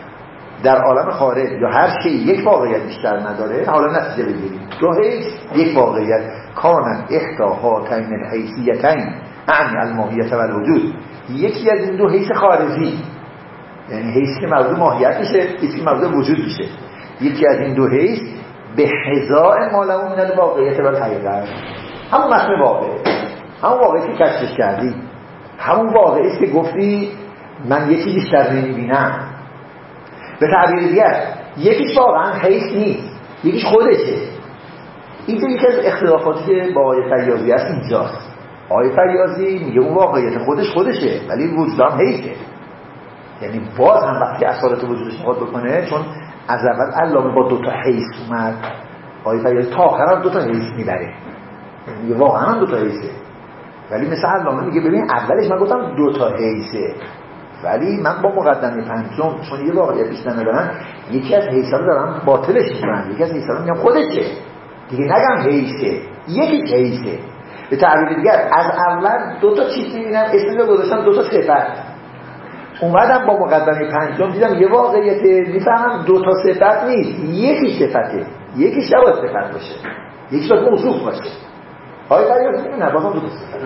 در عالم خارج یا هر شی یک واقعیت بیشتر نداره. حالا نتیجه بگیریم دو حیث یک واقعیت کانن احدا هاتین الحیثیتین اعنی الماهیت و الوجود. یکی از این دو حیث خارجی، یعنی حیثی که موضوع ماهیت میشه، حیثی که موضوع وجود میشه، یکی از این دو حیث به حذاء ما له من الواقعیت و الحقیقت، همون متن واقع، همون واقعی که کشفش کردی، همون واقعی که گفتی من یکی بیشتر نمیبینم. به تعبیر دیگر یکیش واقعا حیث نیست، یکیش خودشه. اینجا یکی از اختلافاتی که با آیه فیاضی هست اینجاست. آیه فیاضی میگه اون واقعیت خودش خودشه ولی وجود هم حیثه، یعنی باز هم وقتی اصالت وجودش میخواد بکنه، چون از اول علامه با دوتا حیث اومد، آیه فیاضی تا آخر هم دوتا حیث میبره، میگه واقعا هم دوتا حیثه، ولی مثل علامه میگه ببین اولش من گفتم دوتا حیثه ولی من با مقدمه پنجم چون یه واقعیت بیشتر ندارم یکی از حیثا رو دارم باطلش میکنم، یکی از حیثا رو میگم خودشه دیگه، نگم حیثه، یکی حیثه. به تعبیر دیگر از اول دو تا چیز میبینم، اسمی رو گذاشتم دو تا صفت، اومدم با مقدمه پنجم دیدم یه واقعیته، میفهمم دو تا صفت نیست، یکی صفته، یکیش نباید صفت باشه، یکیش باید موصوف باشه. آیا فریاد میگه نه بازم دو تا صفت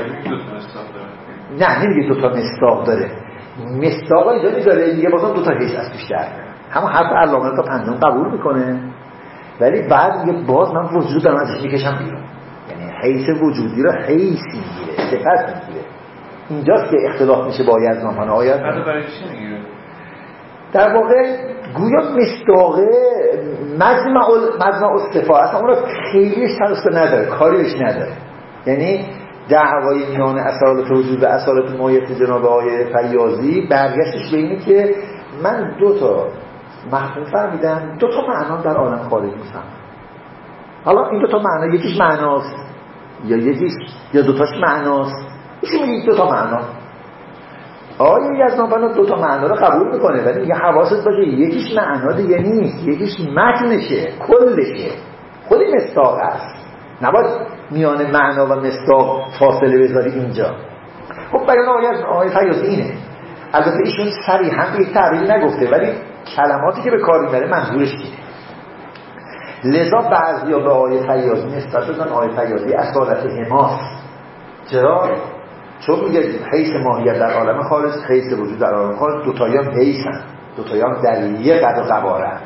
نه نمیگه دو تا مصداق داره، مصداق اینجا میذاره دیگه، بازم دو تا حیث از توش در همون حرف علامه تا پنجم قبول میکنه، ولی بعد میگه باز من وجود دارم ازش میکشم بیرون، یعنی حیث وجودی رو حیث میگیره، صفت میگیره. اینجاست که اختلاف میشه با یزدانفانه. آیت بعد برای چی میگیره؟ در واقع گویا مصداقه مجمع مجمع الصفات اصلا اون رو خیلی شناسه نداره، کاریش نداره. یعنی دعوای میان اصالت وجود و اصالت ماهیت جناب آقای فیاضی برگشتش به اینه که من دو تا مفهوم فهمیدم، دو تا معنا در عالم خارج میفهمم. حالا این دو تا معنا یکیش معناست یا یکیش یا دو تاش معناست، میشه میگه دو تا معنا. آیا یزدانفنا دو تا معنا رو قبول میکنه ولی میگه حواست باشه یکیش معنا دیگه نیست، یکیش متنشه، کلشه، خود مصداق است، نباید میان معنا و مصداق فاصله بذاری اینجا. خب بیان آیه آیه فیاضی اینه. البته ایشون صریحا به تعبیر نگفته ولی کلماتی که به کار میبره منظورش اینه. لذا بعضیا به آیه فیاضی نسبت دادن آیه فیاضی اصالت حماس. چرا؟ چون میگه حیث ماهیت در عالم خارج، حیث وجود در عالم خارج، دو تایی هم حیثن، دو تایی هم در یه قد و قوارن.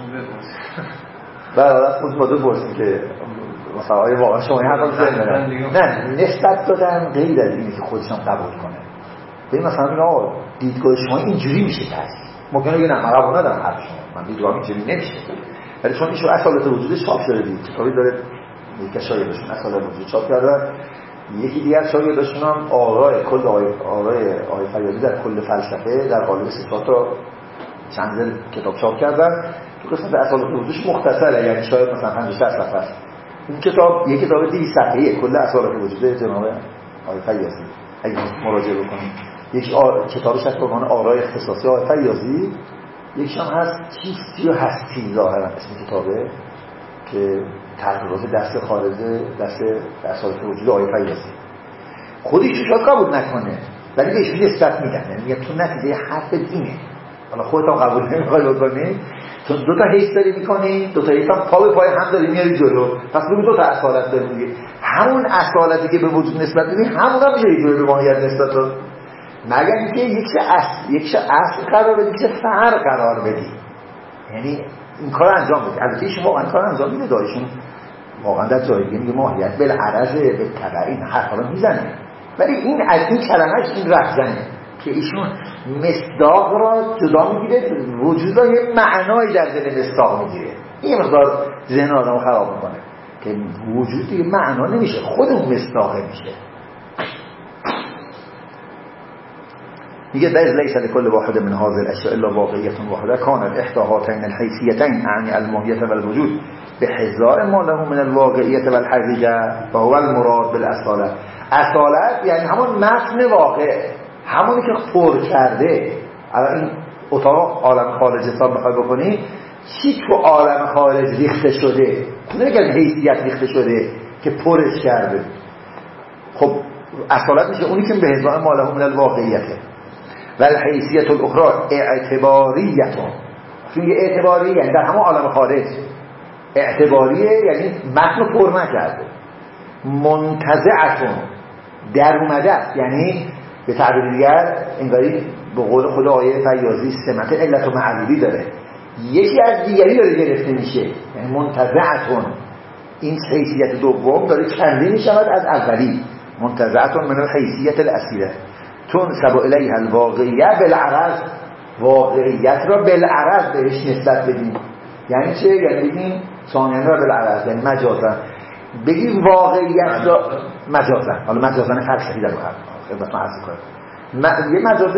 بعد از خود ما دو برسیم که مثلا آیه واقعا شما این حقا بزنیم نه نسبت دادن غیر از اینه که خودشان قبول کنه. ببین مثلا میگه آقا دیدگاه شما اینجوری میشه، پس ممکنه بگه نه من قبول ندارم حرف شما، من دیدگاه اینجوری نمیشه، ولی چون ایشون اصالت وجودش چاپ شده دید، کتابی داره یکی از شاگرداشون اصالت وجود چاپ کردن، یکی دیگه از شاگرداشون هم آرای کل آرای آقای فیاضی در کل فلسفه در قالب سه تا چند کتاب چاپ کردن که قسمت اصالت وجودش مختصره، یعنی شاید مثلا پنجاه شصت صفحه است. این کتاب یک کتاب دویست صفحه‌ایه کل اصالت وجود جناب آقای فیاضی. اگه مراجعه بکنید یک آر... کتابش هست به عنوان آرای اختصاصی آقای فیاضی، یکیش هم هست چیستی و هستی ظاهرا اسم کتابه که تحقیقات دست خارجه دست اصالت وجود آقای فیاضی. خودش شاید قبول نکنه ولی بهش نسبت میدن، یعنی میگه تو نتیجه حرف اینه، حالا خودت هم قبول نمیخوای بکنی چون دو تا حیث داری میکنی، دو تا حیث هم پا به پای هم داری میاری جلو، پس بگو دو تا اصالت داری میگی، همون اصالتی که به وجود نسبت میدی همون هم میشه جوری به ماهیت نسبت داد، مگر اینکه یکش اصل یکش اصل قرار بدی یکش فرع قرار بدی، یعنی این کار انجام بدی. البته شما واقعا کار انجام میده دارشون واقعا در جای دیگه میگه ماهیت بالعرض به تبع این حرفا رو میزنه، ولی این از این کلمه‌اش این رهزنه که ایشون مصداق را جدا میگیره، وجود را یه معنایی در دل مصداق میگیره. این مقدار ذهن آدمو خراب میکنه که وجود دیگه معنا نمیشه، خود اون مصداقه میشه. میگه در لیس لكل واحد من هذه الاشیاء الا واقعیت واحده كانت احدى هاتین الحیثیتین اعني الماهیت والوجود بحذاء ما له من الواقعیت والحقیقه فهو المراد بالاصاله. اصالت یعنی همون متن واقع، همونی که پر کرده. الان این اتاق عالم خارج حساب بخوای بکنی، چی تو عالم خارج ریخته شده؟ نمیگن حیثیت ریخته شده که پرش کرده. خب اصالت میشه اونی که به حذاء ما له من الواقعیته و الحیثیت الاخرى اعتباریت. چون یه اعتباریه یعنی در همون عالم خارج اعتباریه، یعنی متن پر نکرده. منتزعتون در اومده است، یعنی به تعبیر دیگر انگاری به قول خود آیه فیاضی سمت علت و معلولی داره، یکی از دیگری داره گرفته میشه، یعنی منتزعتون این حیثیت دوم داره کنده میشود از اولی. منتزعتون من الحیثیت الاصیله تنسب الیها الواقعیه بالعرض، واقعیت را بالعرض بهش نسبت بدیم. یعنی چه؟ یعنی بگیم ثانیاً را بالعرض، یعنی مجازا بگیم واقعیت را مجازا. حالا مجازا فلسفی در واقع خدمت من عرض کنم. یه مجاز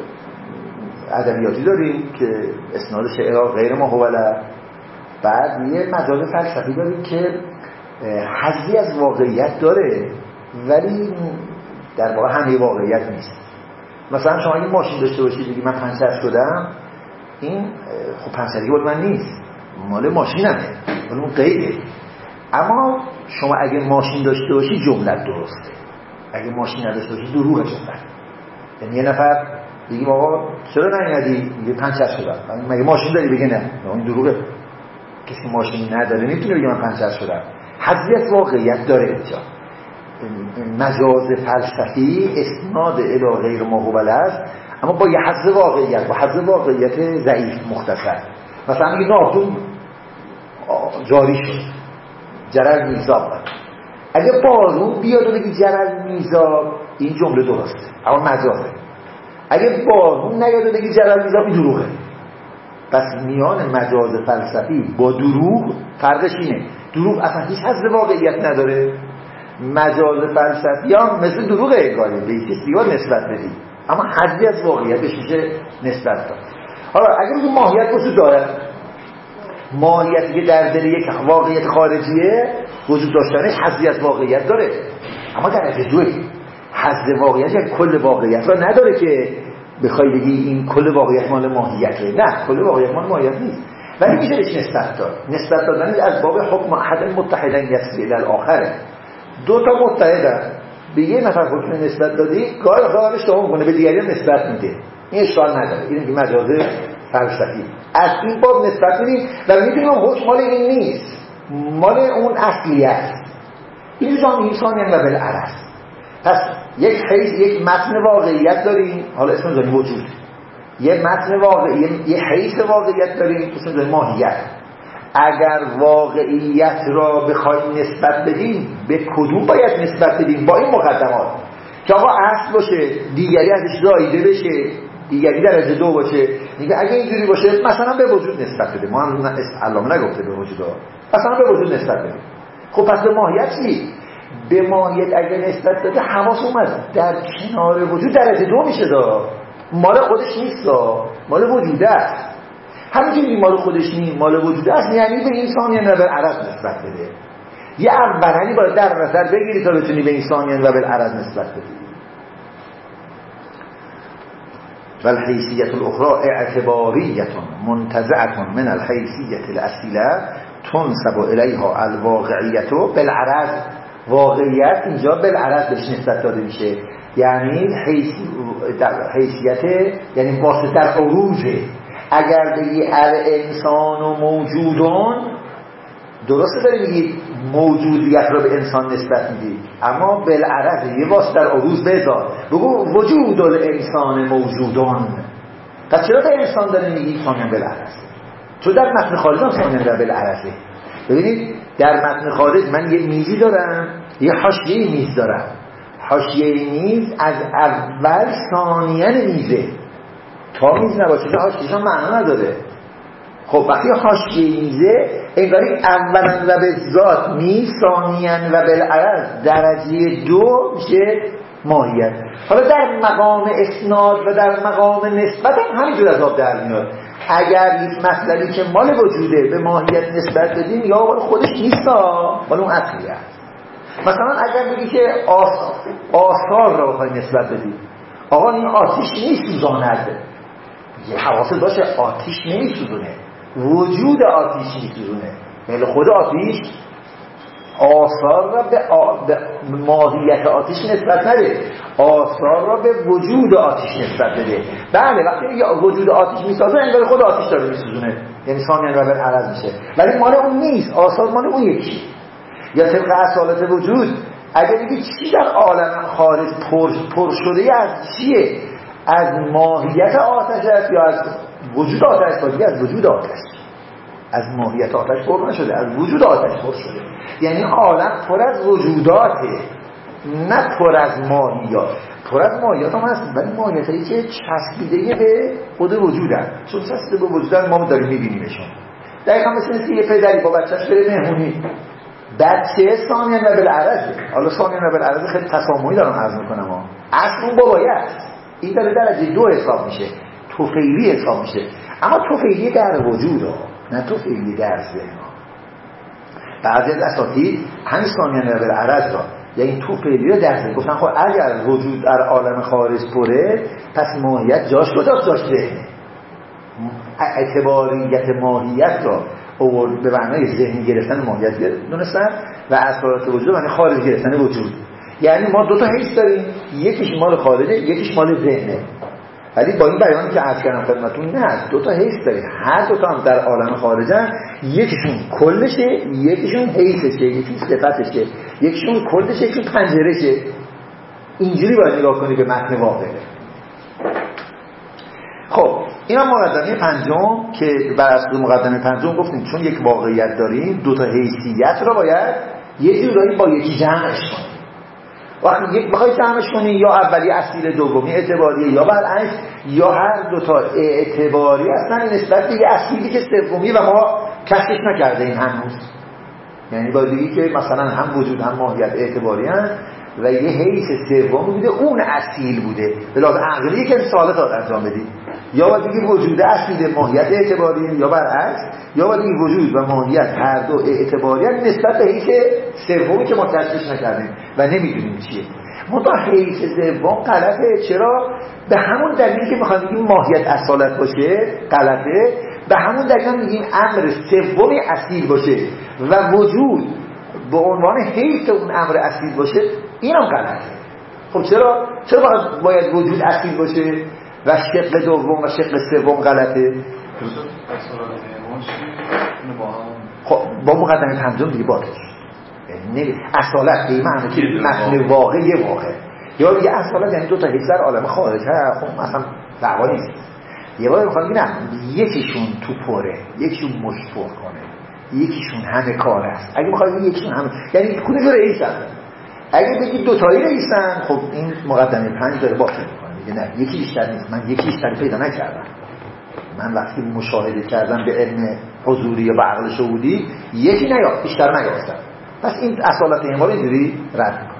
ادبیاتی داریم که اسناد شعر غیر ما هو له، بعد یه مجاز فلسفی داریم که حظی از واقعیت داره ولی در واقع همه واقعیت نیست. مثلا شما اگه ماشین داشته باشید بگید من پنچر شدم، این خب پنچری مال من نیست، مال ماشینمه، مال اون غیره. اما شما اگه ماشین داشته باشید جملت درسته، اگه ماشین نداشته باشید دروغ جملت. یعنی یه نفر بگیم آقا چرا نیومدی؟ میگه پنچر شدم. مگه ماشین داری؟ بگه نه، این دروغه. کسی ماشین نداره نمیتونه بگه من پنچر شدم. حضیت واقعیت داره اینجا. مجاز فلسفی اسناد الی غیر ما هو له، اما با یه حظ واقعیت، با حظ واقعیت ضعیف مختصر. مثلا میگه نافتون جاری شد، جرل میزاب، اگه بارون بیاد و بگی جرل میزاب، این جمله درسته اما مجازه. اگه بارون نیاد و بگی جرل میزاب، این دروغه. پس میان مجاز فلسفی با دروغ فرقش اینه، دروغ اصلا هیچ حظ واقعیت نداره، مجاز فلسفی هم مثل دروغ انگاری به کسی دیگه نسبت بدی، اما حظی از واقعیتش میشه نسبت داد. حالا اگر بگیم ماهیت وجود داره، ماهیتی که در دل یک واقعیت خارجیه وجود داشتنش حظی از واقعیت داره، اما در اجزای حظ واقعیت یعنی کل واقعیت را نداره که بخوای بگی این کل واقعیت مال ماهیته. نه، کل واقعیت مال ماهیت نیست، ولی میشه بهش نسبت داد. نسبت دادن از باب حکم احد متحدن یسری الی الاخر. دو تا متحدن، به یه نفر حکم نسبت دادی، گاهی خواهد اشتباه میکنه به دیگری نسبت میده، این اشکال نداره. این که مجاز فلسفی از این باب نسبت میدیم و میدونیم حکم مال این نیست، مال اون اصلی است. این جان انسانی و بالعرض. پس یک حیث یک متن واقعیت داریم، حالا اسم داریم وجود، یه متن واقعی، یه حیث واقعیت داریم اسم داریم ماهیت. اگر واقعیت را بخوایم نسبت بدیم به کدوم باید نسبت بدیم؟ با این مقدمات که آقا اصل باشه، دیگری ازش زایده بشه، دیگری درجه دو باشه. میگه اگه اینجوری باشه مثلا به وجود نسبت بده. ما هم علامه نگفته به وجود ها، مثلا به وجود نسبت بده. خب پس به ماهیت چی؟ به ماهیت اگه نسبت داده حواس اومد در کنار وجود درجه دو میشه دا مال خودش نیست دا مال وجوده است. همینجوری مال خودش نیست مال وجوده است، یعنی به انسانیت و بالعرض نسبت بده. یه اولی باید در نظر بگیری تا بتونی به انسانیت و بالعرض نسبت بدی. والحیثیت الاخرى اعتباریت منتزعت من الحیثیت الاصیله تنسب الیها الواقعیت بالعرض. واقعیت اینجا بالعرض بهش نسبت داده میشه، یعنی حیثیت یعنی واسه در عروضه. اگر بگی الانسان و موجودون درسته داری میگی موجودیت را به انسان نسبت میدی، اما بالعرض یه واسه در عروض بذار بگو وجود الانسان موجودون. پس چرا به انسان داری میگی ثانیاً بالعرض؟ چون در متن خارج هم ثانیاً بالعرضه. ببینید در متن خارج من یه میزی دارم، یه حاشیه میز دارم. حاشیه میز از اول ثانیاً میزه، تا میز نباشه که حاشیه‌ش هم معنا نداره. خب وقتی حاشیه میزه انگاری اولا و به ذات میز، ثانیاً و بالعرض درجه دو میشه ماهیت. حالا در مقام اسناد و در مقام نسبت هم همینجور از آب در میاد. اگر یک مطلبی که مال وجوده به ماهیت نسبت بدیم یا مال خودش نیست، مال اون اصلی است. مثلا اگر بگی که آثار آثار را بخوای نسبت بدیم، آقا این آتیش میسوزاند، یه حواست باشه آتیش نمیسوزونه، وجود آتیش میسوزونه. مال خود آتیش آثار را به, آ... به ماهیت آتیش نسبت نده، آثار را به وجود آتیش نسبت بده. بله وقتی میگه وجود آتیش میسازه انگار خود آتیش داره میسوزونه، یعنی ثانیاً و بالعرض میشه، ولی مال اون نیست، آثار مال اون یکی. یا طبق اصالت وجود اگر بگی چی در عالم خارج پر, پر شده از چیه؟ از ماهیت آتش است یا از وجود آتش؟ باید از وجود آتش، از ماهیت آتش پر نشده، از وجود آتش پر شده. یعنی عالم پر از وجوداته، نه پر از ماهیات. پر از ماهیات هم هست ولی ماهیت هایی که چسبیده به خود وجودن، چون چسبیده به وجودن ما داریم میبینیمشون. دقیقا مثل اینکه یه پدری با بچهش بره مهمونی، بچه ثانیاً و بالعرضه. حالا ثانیاً و بالعرض خیلی تسامحی دارم عرض میکنم ها، اصل اون بابایه این داره درجه دو حساب میشه، توفیلی حساب میشه، اما توفیلی در وجود ها، نه توفیلی در ذهن ها. بعضی از اساتید همین ثانیاً و بالعرض را یعنی توفیلی رو در ذهن گفتن. خب اگر وجود در عالم خارج پره پس ماهیت جاش کجاست؟ جاش ذهنه. اعتباریت ماهیت را اوورد به معنای ذهنی گرفتن ماهیت دونستن و اثرات وجود معنی خارج گرفتن وجود. یعنی ما دو تا حس داریم، یکیش مال خارجه یکیش مال ذهنه، ولی با این بیانی که عرض کردم خدمتتون نه، دو تا حس داریم، هر دو تا هم در عالم خارجن، یکیشون کلشه یکیشون حسشه، یکی صفتشه، یکیشون کلشه یکی پنجرشه. اینجوری باید نگاه کنی به متن واقعه. خب اینا مقدمه پنجم که بر اساس مقدمه پنجم گفتیم چون یک واقعیت داریم دو تا حیثیت رو باید یه جورایی با یکی جمعش کنیم. وقتی یک بخوای جمعش کنی یا اولی اصیل دومی اعتباریه یا برعکس، یا هر دو تا اعتباری هستن نسبت به یه اصیلی که سومی و ما کشفش نکردیم هنوز. یعنی باید بگی که مثلا هم وجود هم ماهیت اعتباری هست و یه حیث سومی بوده اون اصیل بوده، به لحاظ عقلی که سوالات انجام بدید. یا باید بگی وجود اصیل ماهیت اعتباری یا برعکس، یا باید بگی وجود و ماهیت هر دو اعتباری هست نسبت به حیث سومی که ما کشفش نکردیم و نمیدونیم چیه. منتها حیث سوم غلطه. چرا؟ به همون دلیلی که میخوام بگیم ماهیت اصالت باشه غلطه، به همون دلیل میگیم امر سومی اصیل باشه و وجود به عنوان حیث اون امر اصیل باشه، اینم غلطه. خب چرا؟ چرا باید, باید وجود اصیل باشه و شق دوم و شق سوم غلطه؟ خب با مقدمه پنجم دیگه باطل شد. اصالت به این معنی که متن واقعی واقع، یا دیگه اصالت یعنی دو تا حیث در عالم خارج هست. خب مثلا دعوا نیست. یه بار میخوام بگم یکیشون تو پره، یکیشون مشفور کنه، یکیشون همه کار است. اگه میخوای بگی یکیشون همه، یعنی کدوم جور رئیسن؟ اگه بگی دو تایی رئیسن، خب این مقدمه پنج داره باطل میکنه. میگه نه یکی بیشتر نیست، من یکی بیشتر پیدا نکردم. من وقتی مشاهده کردم به علم حضوری یا به عقل شهودی یکی نیافت، بیشتر نیافتم. پس این اصالت احمال اینجوری رد میکنه.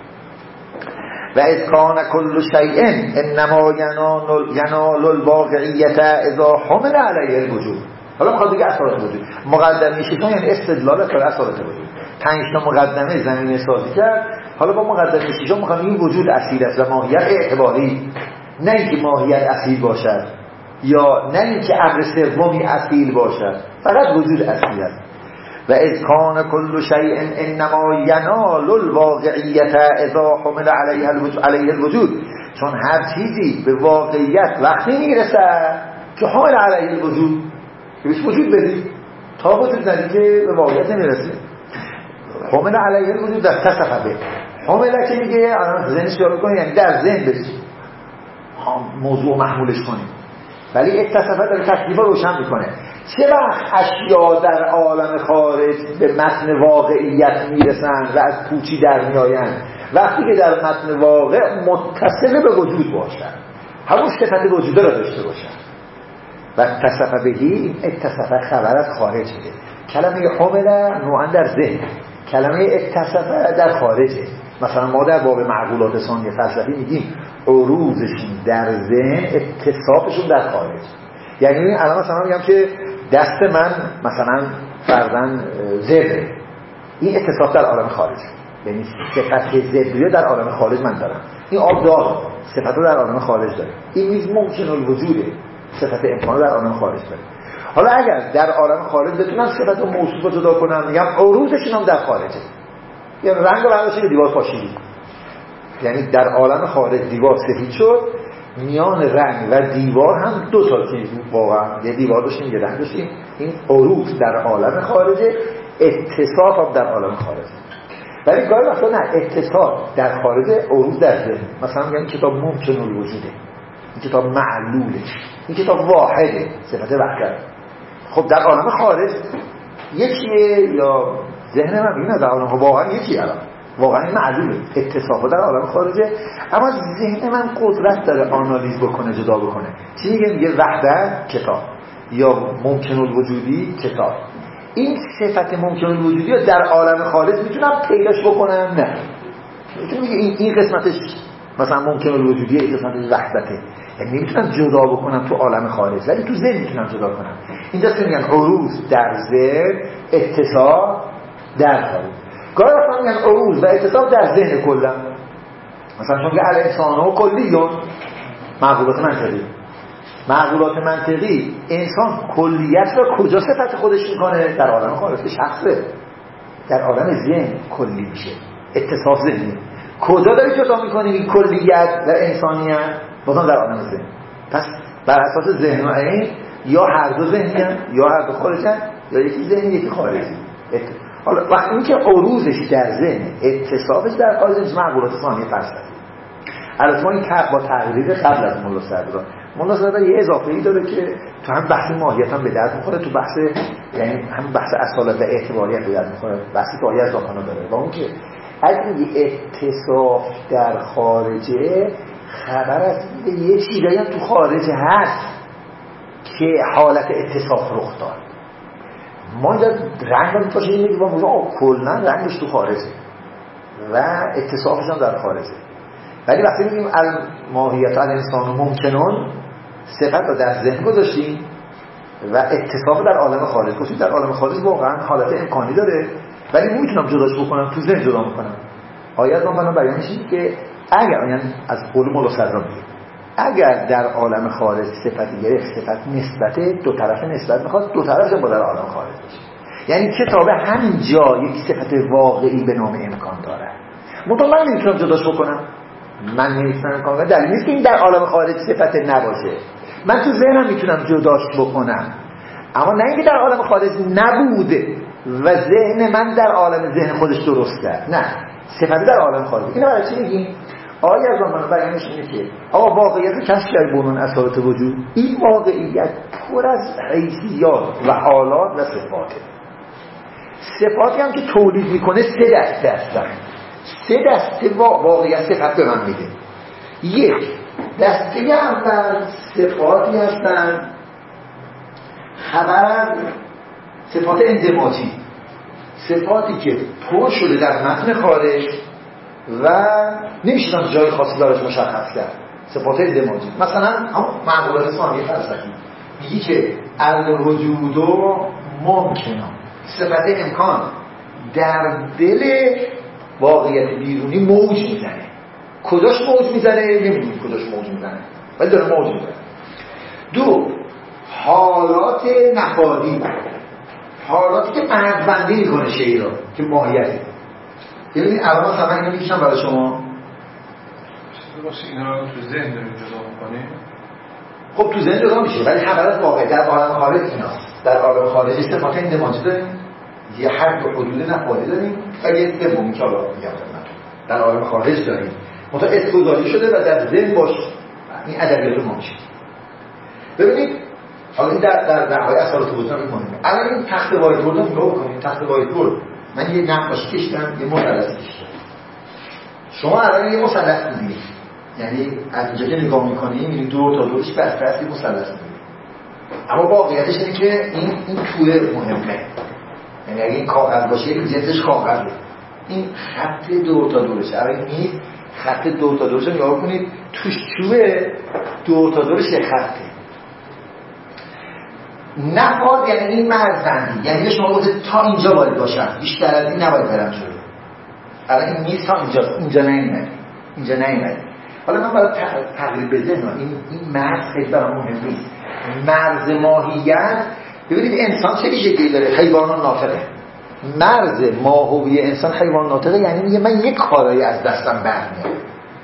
و اذ کان کل شیء انما ینال ینال الواقعیت اذا حمل علیه الوجود. حالا میخواد بگه اصالت وجود مقدمه شیطان یعنی استدلال بر اصالت وجود. پنج تا مقدمه زمینه سازی کرد. حالا با مقدمه شیطان میخواد این وجود اصیل است و ماهیت اعتباری، نه اینکه ماهیت اصیل باشد یا نه اینکه امر سومی اصیل باشد، فقط وجود اصیل است. و اذ کان کل شیء انما ینال الواقعیت اذا حمل علیه الوجود علیه الوجود، چون هر چیزی به واقعیت وقتی میرسه که حمل علیه الوجود، بهش وجود بدی، تا وجود ندی که به واقعیت نمیرسه. حمل علیه الوجود در تصفه حمله که میگه الان ذهنش یارو کنی، یعنی در ذهن بشی موضوع محمولش کنی، ولی اتصفه در تکلیفا روشن میکنه. چه وقت اشیا در عالم خارج به متن واقعیت میرسن و از پوچی در میآیند؟ وقتی که در متن واقع متصل به وجود باشن، همون صفت وجود را داشته باشن. و اتصفه بهی، این اتصفه خبر از خارج میده. کلمه حمله نوعا در ذهن، کلمه اتصفه در خارجه. مثلا ما در باب معقولات ثانی فلسفی میگیم عروضشون در ذهن، اتصافشون در خارج. یعنی الان مثلا میگم که دست من مثلا فرضاً زبره، این اتصاف در عالم خارج، یعنی صفت زبریه در عالم خارج من دارم. این آب دار صفت رو در عالم خارج داره. این میز ممکن الوجوده، صفت امکان در عالم خارج داره. حالا اگر در عالم خارج بتونم صفت و موصوف رو جدا کنم، میگم عروضشون هم در خارجه. یعنی رنگ رو برداشتی به دیوار پاشیدی، یعنی در عالم خارج دیوار سفید شد، میان رنگ و دیوار هم دو تا چیز واقعا، یه دیوار داشتیم یه رنگ داشتیم. این عروض در عالم خارجه، اتصاف هم در عالم خارجه. ولی گاهی وقتا نه، اتصاف در خارجه، عروض در ذهن. مثلا میگن کتاب ممکن الوجوده، این کتاب معلوله، این کتاب واحده، صفت وحدت. خب در عالم خارج یکیه یا ذهن من میگه در عالم واقعا یکیه، الان واقعا معلومه اتصافا در عالم خارجه، اما ذهن من قدرت داره آنالیز بکنه، جدا بکنه. چی میگه؟ میگه وحدت کتاب یا ممکن الوجودی کتاب. این صفت ممکن الوجودی رو در عالم خارج میتونم پیداش بکنم؟ نه. میتونم میگه این این قسمتش مثلا ممکن الوجودی، این قسمتش وحدته، یعنی نمیتونم جدا بکنم تو عالم خارج، ولی تو ذهن میتونم جدا کنم. اینجاست که میگن عروض در ذهن، اتصاف در خارج. گاهی وقتا میگن عروض و اتصاف در ذهن کلا. مثلا چون میگه الانسان و کلیون، معقولات منطقی. معقولات منطقی انسان کلیت را کجا صفت خودش میکنه؟ در عالم خارج که شخصه، در عالم ذهن کلی میشه، اتصاف ذهنی. کجا داری جدا میکنی این کلیت و انسانیت؟ بازم در عالم ذهن. پس بر اساس ذهن و عین یا هر دو ذهنی هم، یا هر دو خارجی هم، یا یکی ذهنی یکی خارجی. حالا وقتی این که عروضش در ذهن، اتصافش در خارج، معقولات ثانی فلسفی. البته ما این با تقریر قبل از مولا صدرا، مولا صدرا یه اضافه‌ای داره که تو هم بحث ماهیت هم به درد می‌خوره، تو بحث یعنی هم بحث اصالت و اعتباریت به درد می‌خوره، بحثی که آیه زاخانه داره. و اون که اگه یه اتصاف در خارجه، خبر از یه چیزایی هم تو خارج هست که حالت اتصاف رخ داد. ما اینجا رنگ رو می‌پاشیم میگیم با موضوع کلاً رنگش تو خارجه و اتصافش هم در خارجه. ولی وقتی میگیم الماهیت الانسان ممکنون، صفت رو در ذهن گذاشتیم و اتصاف در عالم خارج گذاشتیم. در عالم خارج واقعا حالت امکانی داره، ولی نمیتونم جداش بکنم، تو ذهن جدا میکنم. آیات ما بنا بیان میشه که اگر آیان از قول مولا صدرا میگه اگر در عالم خارج صفتی گرفت، صفت نسبت دو طرف نسبت میخواد، دو طرف با در عالم خارج بشه. یعنی کتاب همین جا یک صفت واقعی به نام امکان داره، منتها من نمیتونم جداش بکنم. من نمیتونم کاملا دلیل نیست که این در عالم خارج صفت نباشه، من تو ذهنم میتونم جداش بکنم، اما نه اینکه در عالم خارج نبوده و ذهن من در عالم ذهن خودش درست کرد. نه، صفت در عالم خارج. اینو برای چی میگیم؟ آیه از زمان بیانش اینه که آقا واقعیت رو کشف کرد بونون اصالت وجود. این واقعیت پر از حیثیات و حالات و صفاته. صفاتی هم که تولید میکنه سه دسته هستن. سه دسته واقعیت صفت به من میده. یک دسته اول صفاتی هستن خبر از صفات اندماجی. صفاتی که پر شده در متن خارج و نمیشه جای خاصی براش مشخص کرد، صفات دماغی. مثلا هم معقولات ثانیه فلسفی میگی که الوجود ممکنه، صفت امکان در دل واقعیت بیرونی موج میزنه. کجاش موج میزنه نمیدونی کجاش موج میزنه ولی داره موج میزنه. دو، حالات نفادی، حالاتی که مرزبندی میکنه شیء را که ماهیته. ببینید الان مثلا من اینو میکشم برای شما، باشه اینا رو تو ذهن داریم جدا میکنیم. خب تو ذهن جدا میشه ولی حواس واقع در عالم خارج ایناست. در عالم خارج صفات اندماجی داریم، یه حد و حدود نفادی داریم و یه سومی که حالا میگم در عالم خارج داریم منتها اسم‌گذاری شده و در ذهن باش این ادبیات ما میشه. ببینید حالا این در در دعوای اصالت وجود هم مهمه. الان این تخت وایت بورد رو نگاه کنید. تخت وایت بورد من یه نقاشی کشیدم، یه مثلث کشیدم. شما الان یه مثلث می‌بینید، یعنی از اینجا که نگاه می‌کنید می‌بینید دور تا دورش بسته است یه مثلث می‌بینید. اما واقعیتش اینه که این این توله مهمه. یعنی اگه این کاغذ باشه این جنسش کاغذه. این خط دور تا دورشه. الان می‌بینید خط دور تا دورش رو نگاه کنید، توش چوبه، دور تا دورش یه خطه. نفاد یعنی این مرزبندی، یعنی شما گفتید تا اینجا باید باشم، بیشتر از این نباید برم جلو. الان این نیست تا اینجاست، اینجا نیومدی، اینجا نیومدی. حالا من برای تقریب بزنم این این مرز خیلی برام مهم نیست. مرز ماهیت، ببینید انسان چه ویژگی داره؟ حیوان ناطقه. مرز ماهوی انسان حیوان ناطقه، یعنی میگه من یک کارایی از دستم برمیاد.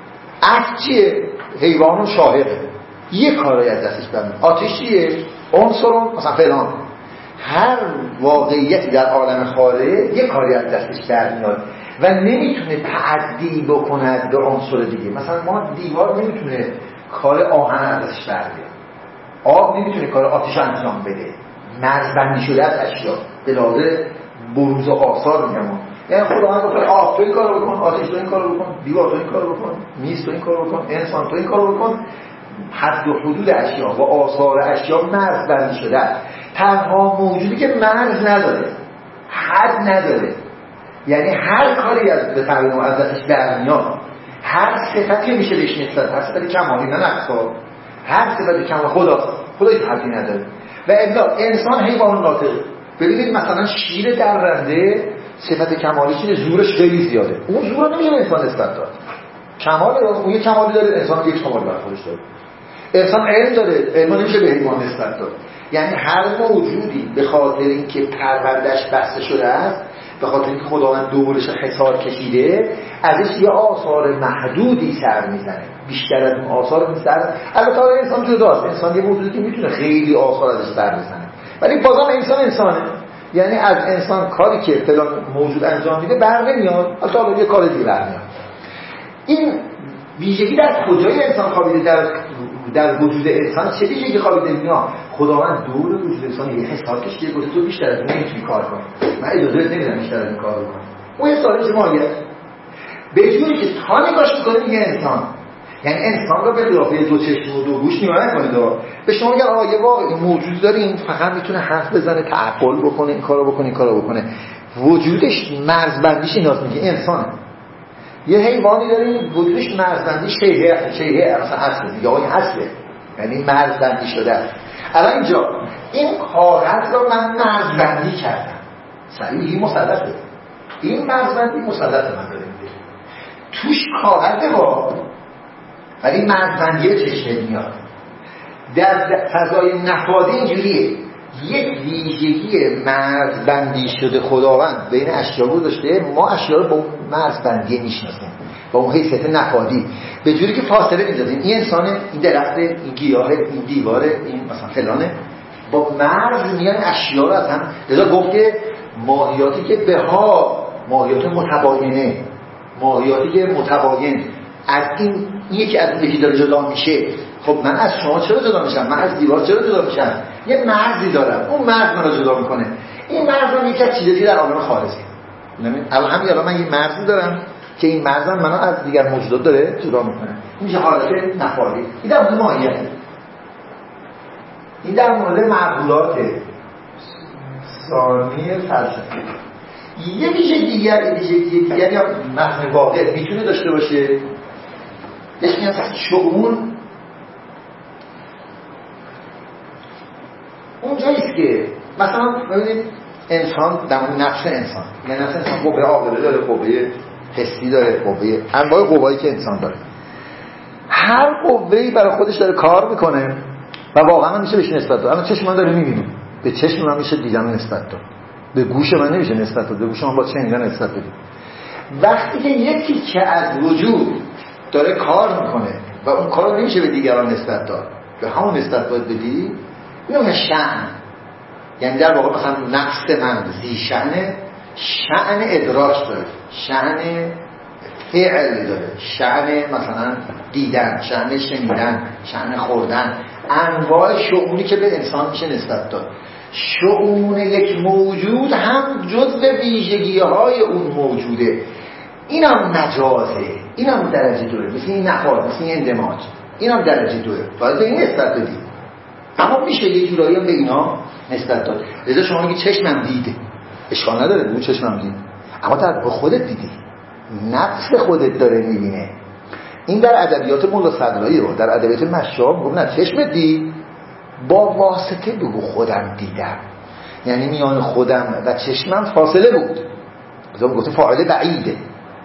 عکس چیه؟ حیوان شاهقه، یک کارایی از دستش برمیاد. آتش چیه؟ عنصر مثلا فلان. هر واقعیتی در عالم خارج یک کاری از دستش برمیاد و نمیتونه تعدی بکند به عنصر دیگه. مثلا ما دیوار نمیتونه کار آهن ازش بر بیاد، آب نمیتونه کار آتش انجام بده. مرزبندی شده از اشیا به لحاظ بروز و آثار میگم. یعنی خدا گفت آب تو این کارو بکن، آتش تو این کارو بکن، دیوار تو این کارو بکن، میز تو این کارو بکن، انسان تو این کارو بکن. حد و حدود اشیا و آثار اشیا مرزبندی شده. تنها موجودی که مرز نداره، حد نداره، یعنی هر کاری از به تعبیر از دستش برمیاد، هر صفتی میشه بهش نسبت، هر صفت کمالی نه نقصا، هر صفت کمال خداست، خدا هیچ حدی نداره. و الا انسان حیوان ناطق. ببینید مثلا شیر درنده صفت کمالی چیه؟ زورش خیلی زیاده. اون زور رو نمیشه انسان نسبت داد. کمال اون یه کمالی داره، انسان یک کمال بر خودش داره. انسان علم داره، علم نمیشه به حیوان نسبت داد. یعنی هر موجودی به خاطر اینکه پرورده‌اش بسته شده است، به خاطر اینکه خداوند دورش حصار کشیده، ازش یه آثار محدودی سر میزنه، بیشتر از اون آثار میزنه. البته انسان جداست، انسان یه موجودی که میتونه خیلی آثار ازش سر بزنه، ولی بازم انسان انسانه. یعنی از انسان کاری که فلان موجود انجام میده بر نمیاد، حالا یه کار دیگه برمیاد. این ویژگی در کجای انسان خوابیده؟ در در وجود انسان چه ویژگی خوابیده میاد؟ خداوند دور وجود انسان یه حساب کشیده، گفته تو بیشتر از این نمیتونی کار کنی، من اجازه نمیدم بیشتر از این کار بکنی. اون یه سالش ماهیت به جوری که تا نگاش میکنه میگه انسان. یعنی انسان رو به قیافه دو چشم و دو گوش نگاه نکنید. به شما میگن آقا یه واقعی موجود داریم فقط میتونه حرف بزنه، تعقل بکنه، این کارو بکنه، این کارو بکنه. وجودش مرزبندیش ایناست، میگه انسانه. یه حیوانی داریم وجودش مرزبندی شیء شیء مثلا اصل یا این اصله، یعنی مرزبندی شده. الان اینجا این کاغذ رو من مرزبندی کردم، صحیح مثلثه. این مرزبندی مثلث من داره میگه توش کاغذه با، ولی مرزبندی چشمه میاد. در فضای نفادی اینجوریه، یک ویژگی مرزبندی شده خداوند بین اشیا گذاشته، ما اشیا رو با اون مرزبندی میشناسیم، با اون حیثیت نفادی، به جوری که فاصله میذاریم. این انسانه، این درخته، این گیاهه، این دیواره، این مثلا فلانه، با مرز میان اشیا رو از هم. لذا گفت که ماهیاتی که بها ماهیات متباینه، ماهیاتی که متباین از این یکی از یکی داره جدا میشه. خب من از شما چرا جدا میشم؟ من از دیوار چرا جدا میشم؟ یه مرزی دارم، اون مرز من رو جدا میکنه. این مرز من یکی از چیزایی در عالم خارجه. الان همین الان من یه مرزی دارم که این مرزم منو از دیگر موجودات داره جدا میکنه. میشه حالت نفادی. این در مورد ماهیت، این در مورد معقولات ثانی فلسفی. یه ویژگی دیگر ویژگی دیگر یا متن واقع میتونه داشته باشه. بهش میگن شؤون. اونجاییست که مثلا ببینید انسان در مورد نفس انسان، یعنی نفس انسان قوه عاقله داره، قوه حسی داره، قوه انواع قوایی که انسان داره. هر قوه‌ای برای خودش داره کار میکنه و واقعا میشه بهش نسبت داد. اما چشم من داره میبینه، به چشم من میشه دیدن نسبت داد، به گوش من نمیشه نسبت داد، به گوش من با شنیدن نسبت داد. وقتی که یکی که از وجود داره کار میکنه و اون کار نمیشه به دیگران نسبت داد، به همون نسبت باید بدی، اینو شأن، یعنی در واقع مثلا نفس من زی شأنه، شأن ادراک داره، شأن فعل داره، شأن مثلا دیدن، شأن شنیدن، شأن خوردن، انواع شؤونی که به انسان میشه نسبت داد. شؤون یک موجود هم جزء ویژگی‌های اون موجوده. اینم مجازه، اینم درجه دوه، مثل این نهاد، مثل این اندماج، اینم درجه دوه، باید به این نسبت بدی. اما میشه یه جورایی هم به اینا نسبت داد. لذا شما میگی چشمم دیده، اشکال نداره بگو چشمم دید، اما در خودت دیدی، نفس خودت داره میبینه. این در ادبیات مولا صدرایی رو، در ادبیات مشاب میگم نه چشمت دید، با واسطه بگو خودم دیدم، یعنی میان خودم و چشمم فاصله بود. لذا میگفت فاعل بعیده،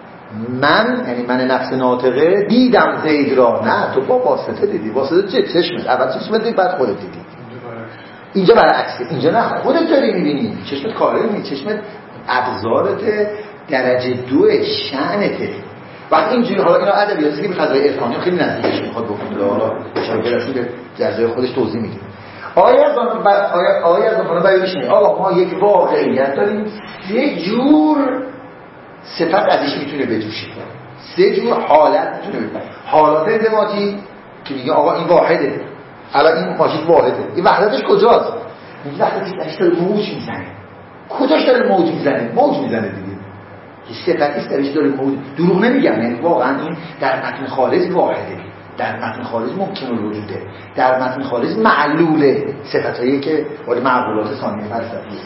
من یعنی من نفس ناطقه دیدم زید را، نه تو با واسطه دیدی. واسطه چه؟ چشمت، اول چشمت دید بعد خودت دیدی. اینجا برعکسه، اینجا نه خودت داری میبینی، چشمت کاره میبینی، چشمت ابزارت درجه دو شأنته. وقتی اینجوری حالا اینا ادبیاتی که به فضای عرفانی خیلی نزدیکش میخواد بخونه، حالا اشاره برسیم به جزای خودش توضیح میده. آیه از آن آیه آیه از آن بیانش نه آقا ما یک واقعیت داریم، یک جور صفت ازش میتونه بجوشه، سه جور حالت میتونه بجوشه. حالات اندماجی که میگه آقا این واحده، الان این ماژیک واحده، این وحدتش کجاست؟ میگه وحدتش درش داره موج میزنه. کجاش داره موج میزنه؟ موج میزنه دیگه، یه صفتیست درش داره موج. دروغ نمیگم، یعنی واقعا این در متن خارج واحده، در متن خارج ممکن الوجوده، در متن خارج معلوله، صفتایی که ولی معقولات ثانیه فلسفیه.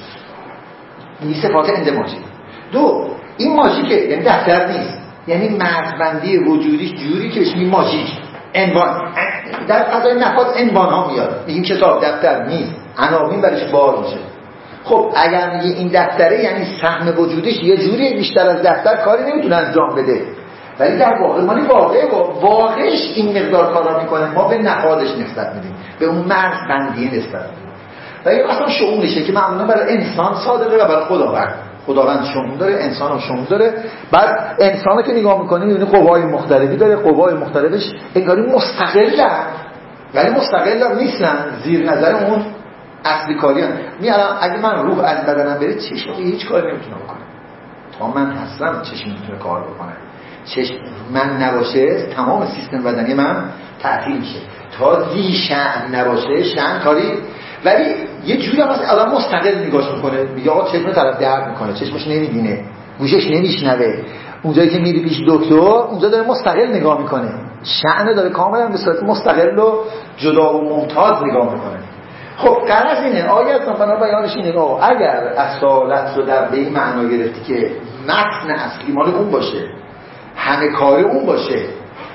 این صفات اندماجی. دو، این ماژیکه، یعنی دفتر نیست، یعنی مرزبندی وجودیش جوری که بهش میگیم ماژیک، عنوان. در فضای نفاذ عنوان ها میاد، میگیم کتاب دفتر نیست، عناوین برش بار میشه. خب اگر میگه این دفتره، یعنی سهم وجودش یه جوری بیشتر از دفتر کاری نمیتونه انجام بده، ولی در واقع مالی واقعه با واقعش این مقدار کارا میکنه، ما به نفاذش نسبت میدیم، به اون مرزبندی نسبت میدیم. و این اصلا شؤونشه که معمولا برای انسان صادقه و برای خداوند. خداوند شؤون داره، انسان هم شؤون داره. بعد انسانو که نگاه میکنی میبینی قوای مختلفی داره، قوای مختلفش انگاری مستقلن، ولی مستقل هم نیستن، زیر نظر اون اصلی کاری هم. میارم اگه من روح از بدنم بره، چشم هیچ کاری نمیتونه بکنه. تا من هستم چشم میتونه کار بکنه. چشم من نباشه تمام سیستم بدنی من تعطیل میشه. تا زی شأن نباشه شأن کاری. ولی یه جوری هم هست آدم مستقل نگاش میکنه، میگه آقا چشم طرف درد میکنه، چشمش نمیبینه، گوشش نمیشنوه. اونجایی که میری پیش دکتر، اونجا داره مستقل نگاه میکنه، شأن داره کاملا به صورت مستقل و جدا و ممتاز نگاه میکنه. خب غرض اینه، آیه از نفنا بیانش اینه آقا اگر اصالت رو در به این معنا گرفتی که متن اصلی مال اون باشه، همه کار اون باشه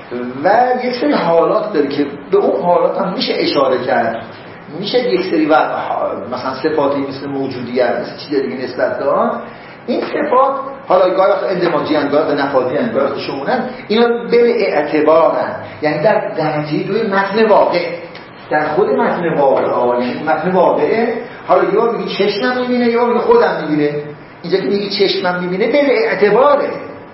و یک سری حالات داره که به اون حالات هم میشه اشاره کرد، میشه یک سری وقت مثلا صفاتی مثل موجودیت، مثل چیز دیگه نسبت دارن، این صفات حالا گاهی وقت اندماجی ان، گاهی وقت نفاذی ان، گاهی وقت شمولن، اینا به اعتبارن، یعنی در درجه دوی متن واقع، در خود متن واقع، یعنی متن واقعه. حالا یا میگی چشمم میبینه یا میگی خودم میبینه. اینجا که میگی چشمم میبینه به اعتباره،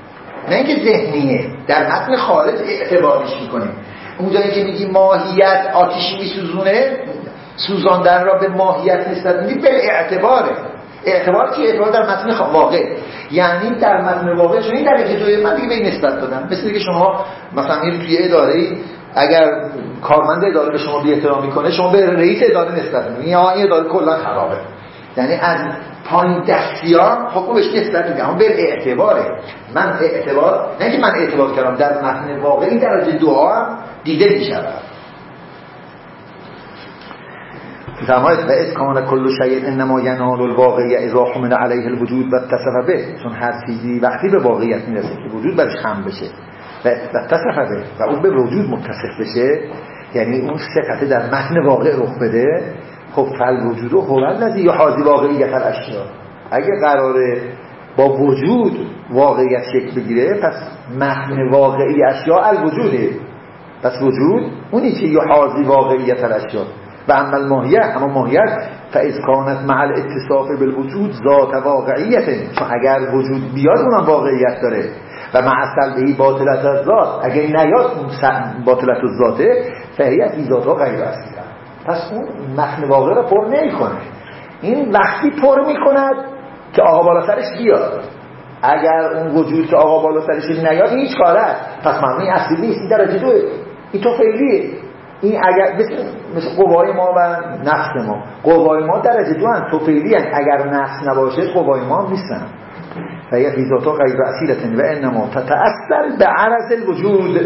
نه اینکه ذهنیه، در متن خارج اعتبارش میکنیم. اونجایی که میگی ماهیت آتیشی میسوزونه، سوزاندن را به ماهیت نسبت میدی به اعتباره. اعتبار که اعتبار در متن واقع، یعنی در متن واقع چون این درجه دوی من دیگه به این نسبت دادم. مثل که شما مثلا میری توی اداره‌ای، اگر کارمند اداره به شما بی احترامی کنه، شما به رئیس اداره نسبت میدید، یا این اداره کلا خرابه، یعنی از پایین دستیار حکم بهش نسبت میدم، اما به اعتباره. من اعتبار، نه که من اعتبار کردم، در متن واقعی درجه دو هم دیده میشود. فرمایید و اذ کان کل شیء انما ینال الواقع اذا حمل علیه الوجود و اتصف به، چون هر چیزی وقتی به واقعیت میرسه که وجود برش خم بشه و اتصف به و اون به وجود متصف بشه، یعنی اون صفت در متن واقع رخ بده، خب فل وجود و هو الذی یحاذی واقعیت الاشیاء. اگه قراره با وجود واقعیت شکل بگیره، پس متن واقعی اشیاء الوجوده، پس وجود اونی که یحاذی واقعیت الاشیاء. و اما الماهیه، اما ماهیت فاذ کانت مع الاتصاف بالوجود ذات واقعیت، چون اگر وجود بیاد اونم واقعیت داره و مع سلبهی باطلت الذات، اگر نیاد اون باطلت الذاته فهی فی ذاتها غیر اصلی، پس اون متن واقع رو پر نمی‌کنه. این وقتی پر می‌کند که آقا بالا سرش بیاد. اگر اون وجود که آقا بالا سرش نیاد هیچ کاره است، پس معنی اصلی نیست، این درجه دوه، این تو فعلیه. این اگر مثل مثل قوای ما و نفس ما، قوای ما درجه دو ان، تو فعلی ان، اگر نفس نباشه قوای ما هم نیستن. و یه فیزاتا غیر اصیلتن و انما تتأثر به عرض الوجود،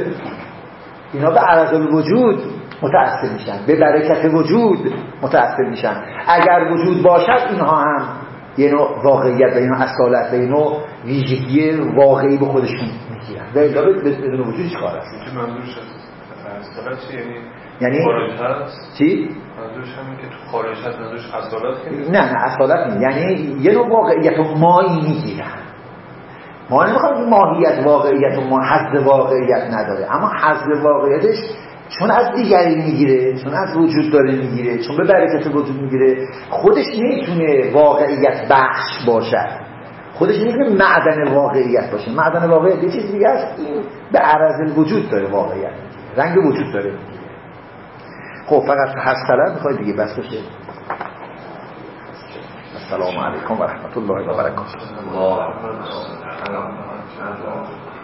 اینا به عرض الوجود متأثر میشن، به برکت وجود متأثر میشن. اگر وجود باشد اینها هم یه نوع واقعیت و یه نوع اصالت و یه نوع ویژگی واقعی به خودشون میگیرن و الا بدون وجود هیچ کار است. چه منظورش اصالت چی؟ یعنی یعنی خارج هست؟ چی؟ منظورش همین که تو خارج هست، منظورش اصالت که نه نه اصالت نیست، یعنی یه نوع واقعیت و مایی میگیرن. ما نمیخوایم ماهیت واقعیت و ما حظ واقعیت نداره، اما حظ واقعیتش چون از دیگری میگیره، چون از وجود داره میگیره، چون به برکت وجود میگیره، خودش نمیتونه واقعیت بخش باشد، خودش نمیتونه معدن واقعیت باشه. معدن واقعیت یه چیز دیگه است، این به عرض وجود داره واقعیت میگیره، رنگ وجود داره میگیره. خب فقط هست طلب میخوای دیگه بس بشه. السلام علیکم و رحمت الله و برکاته.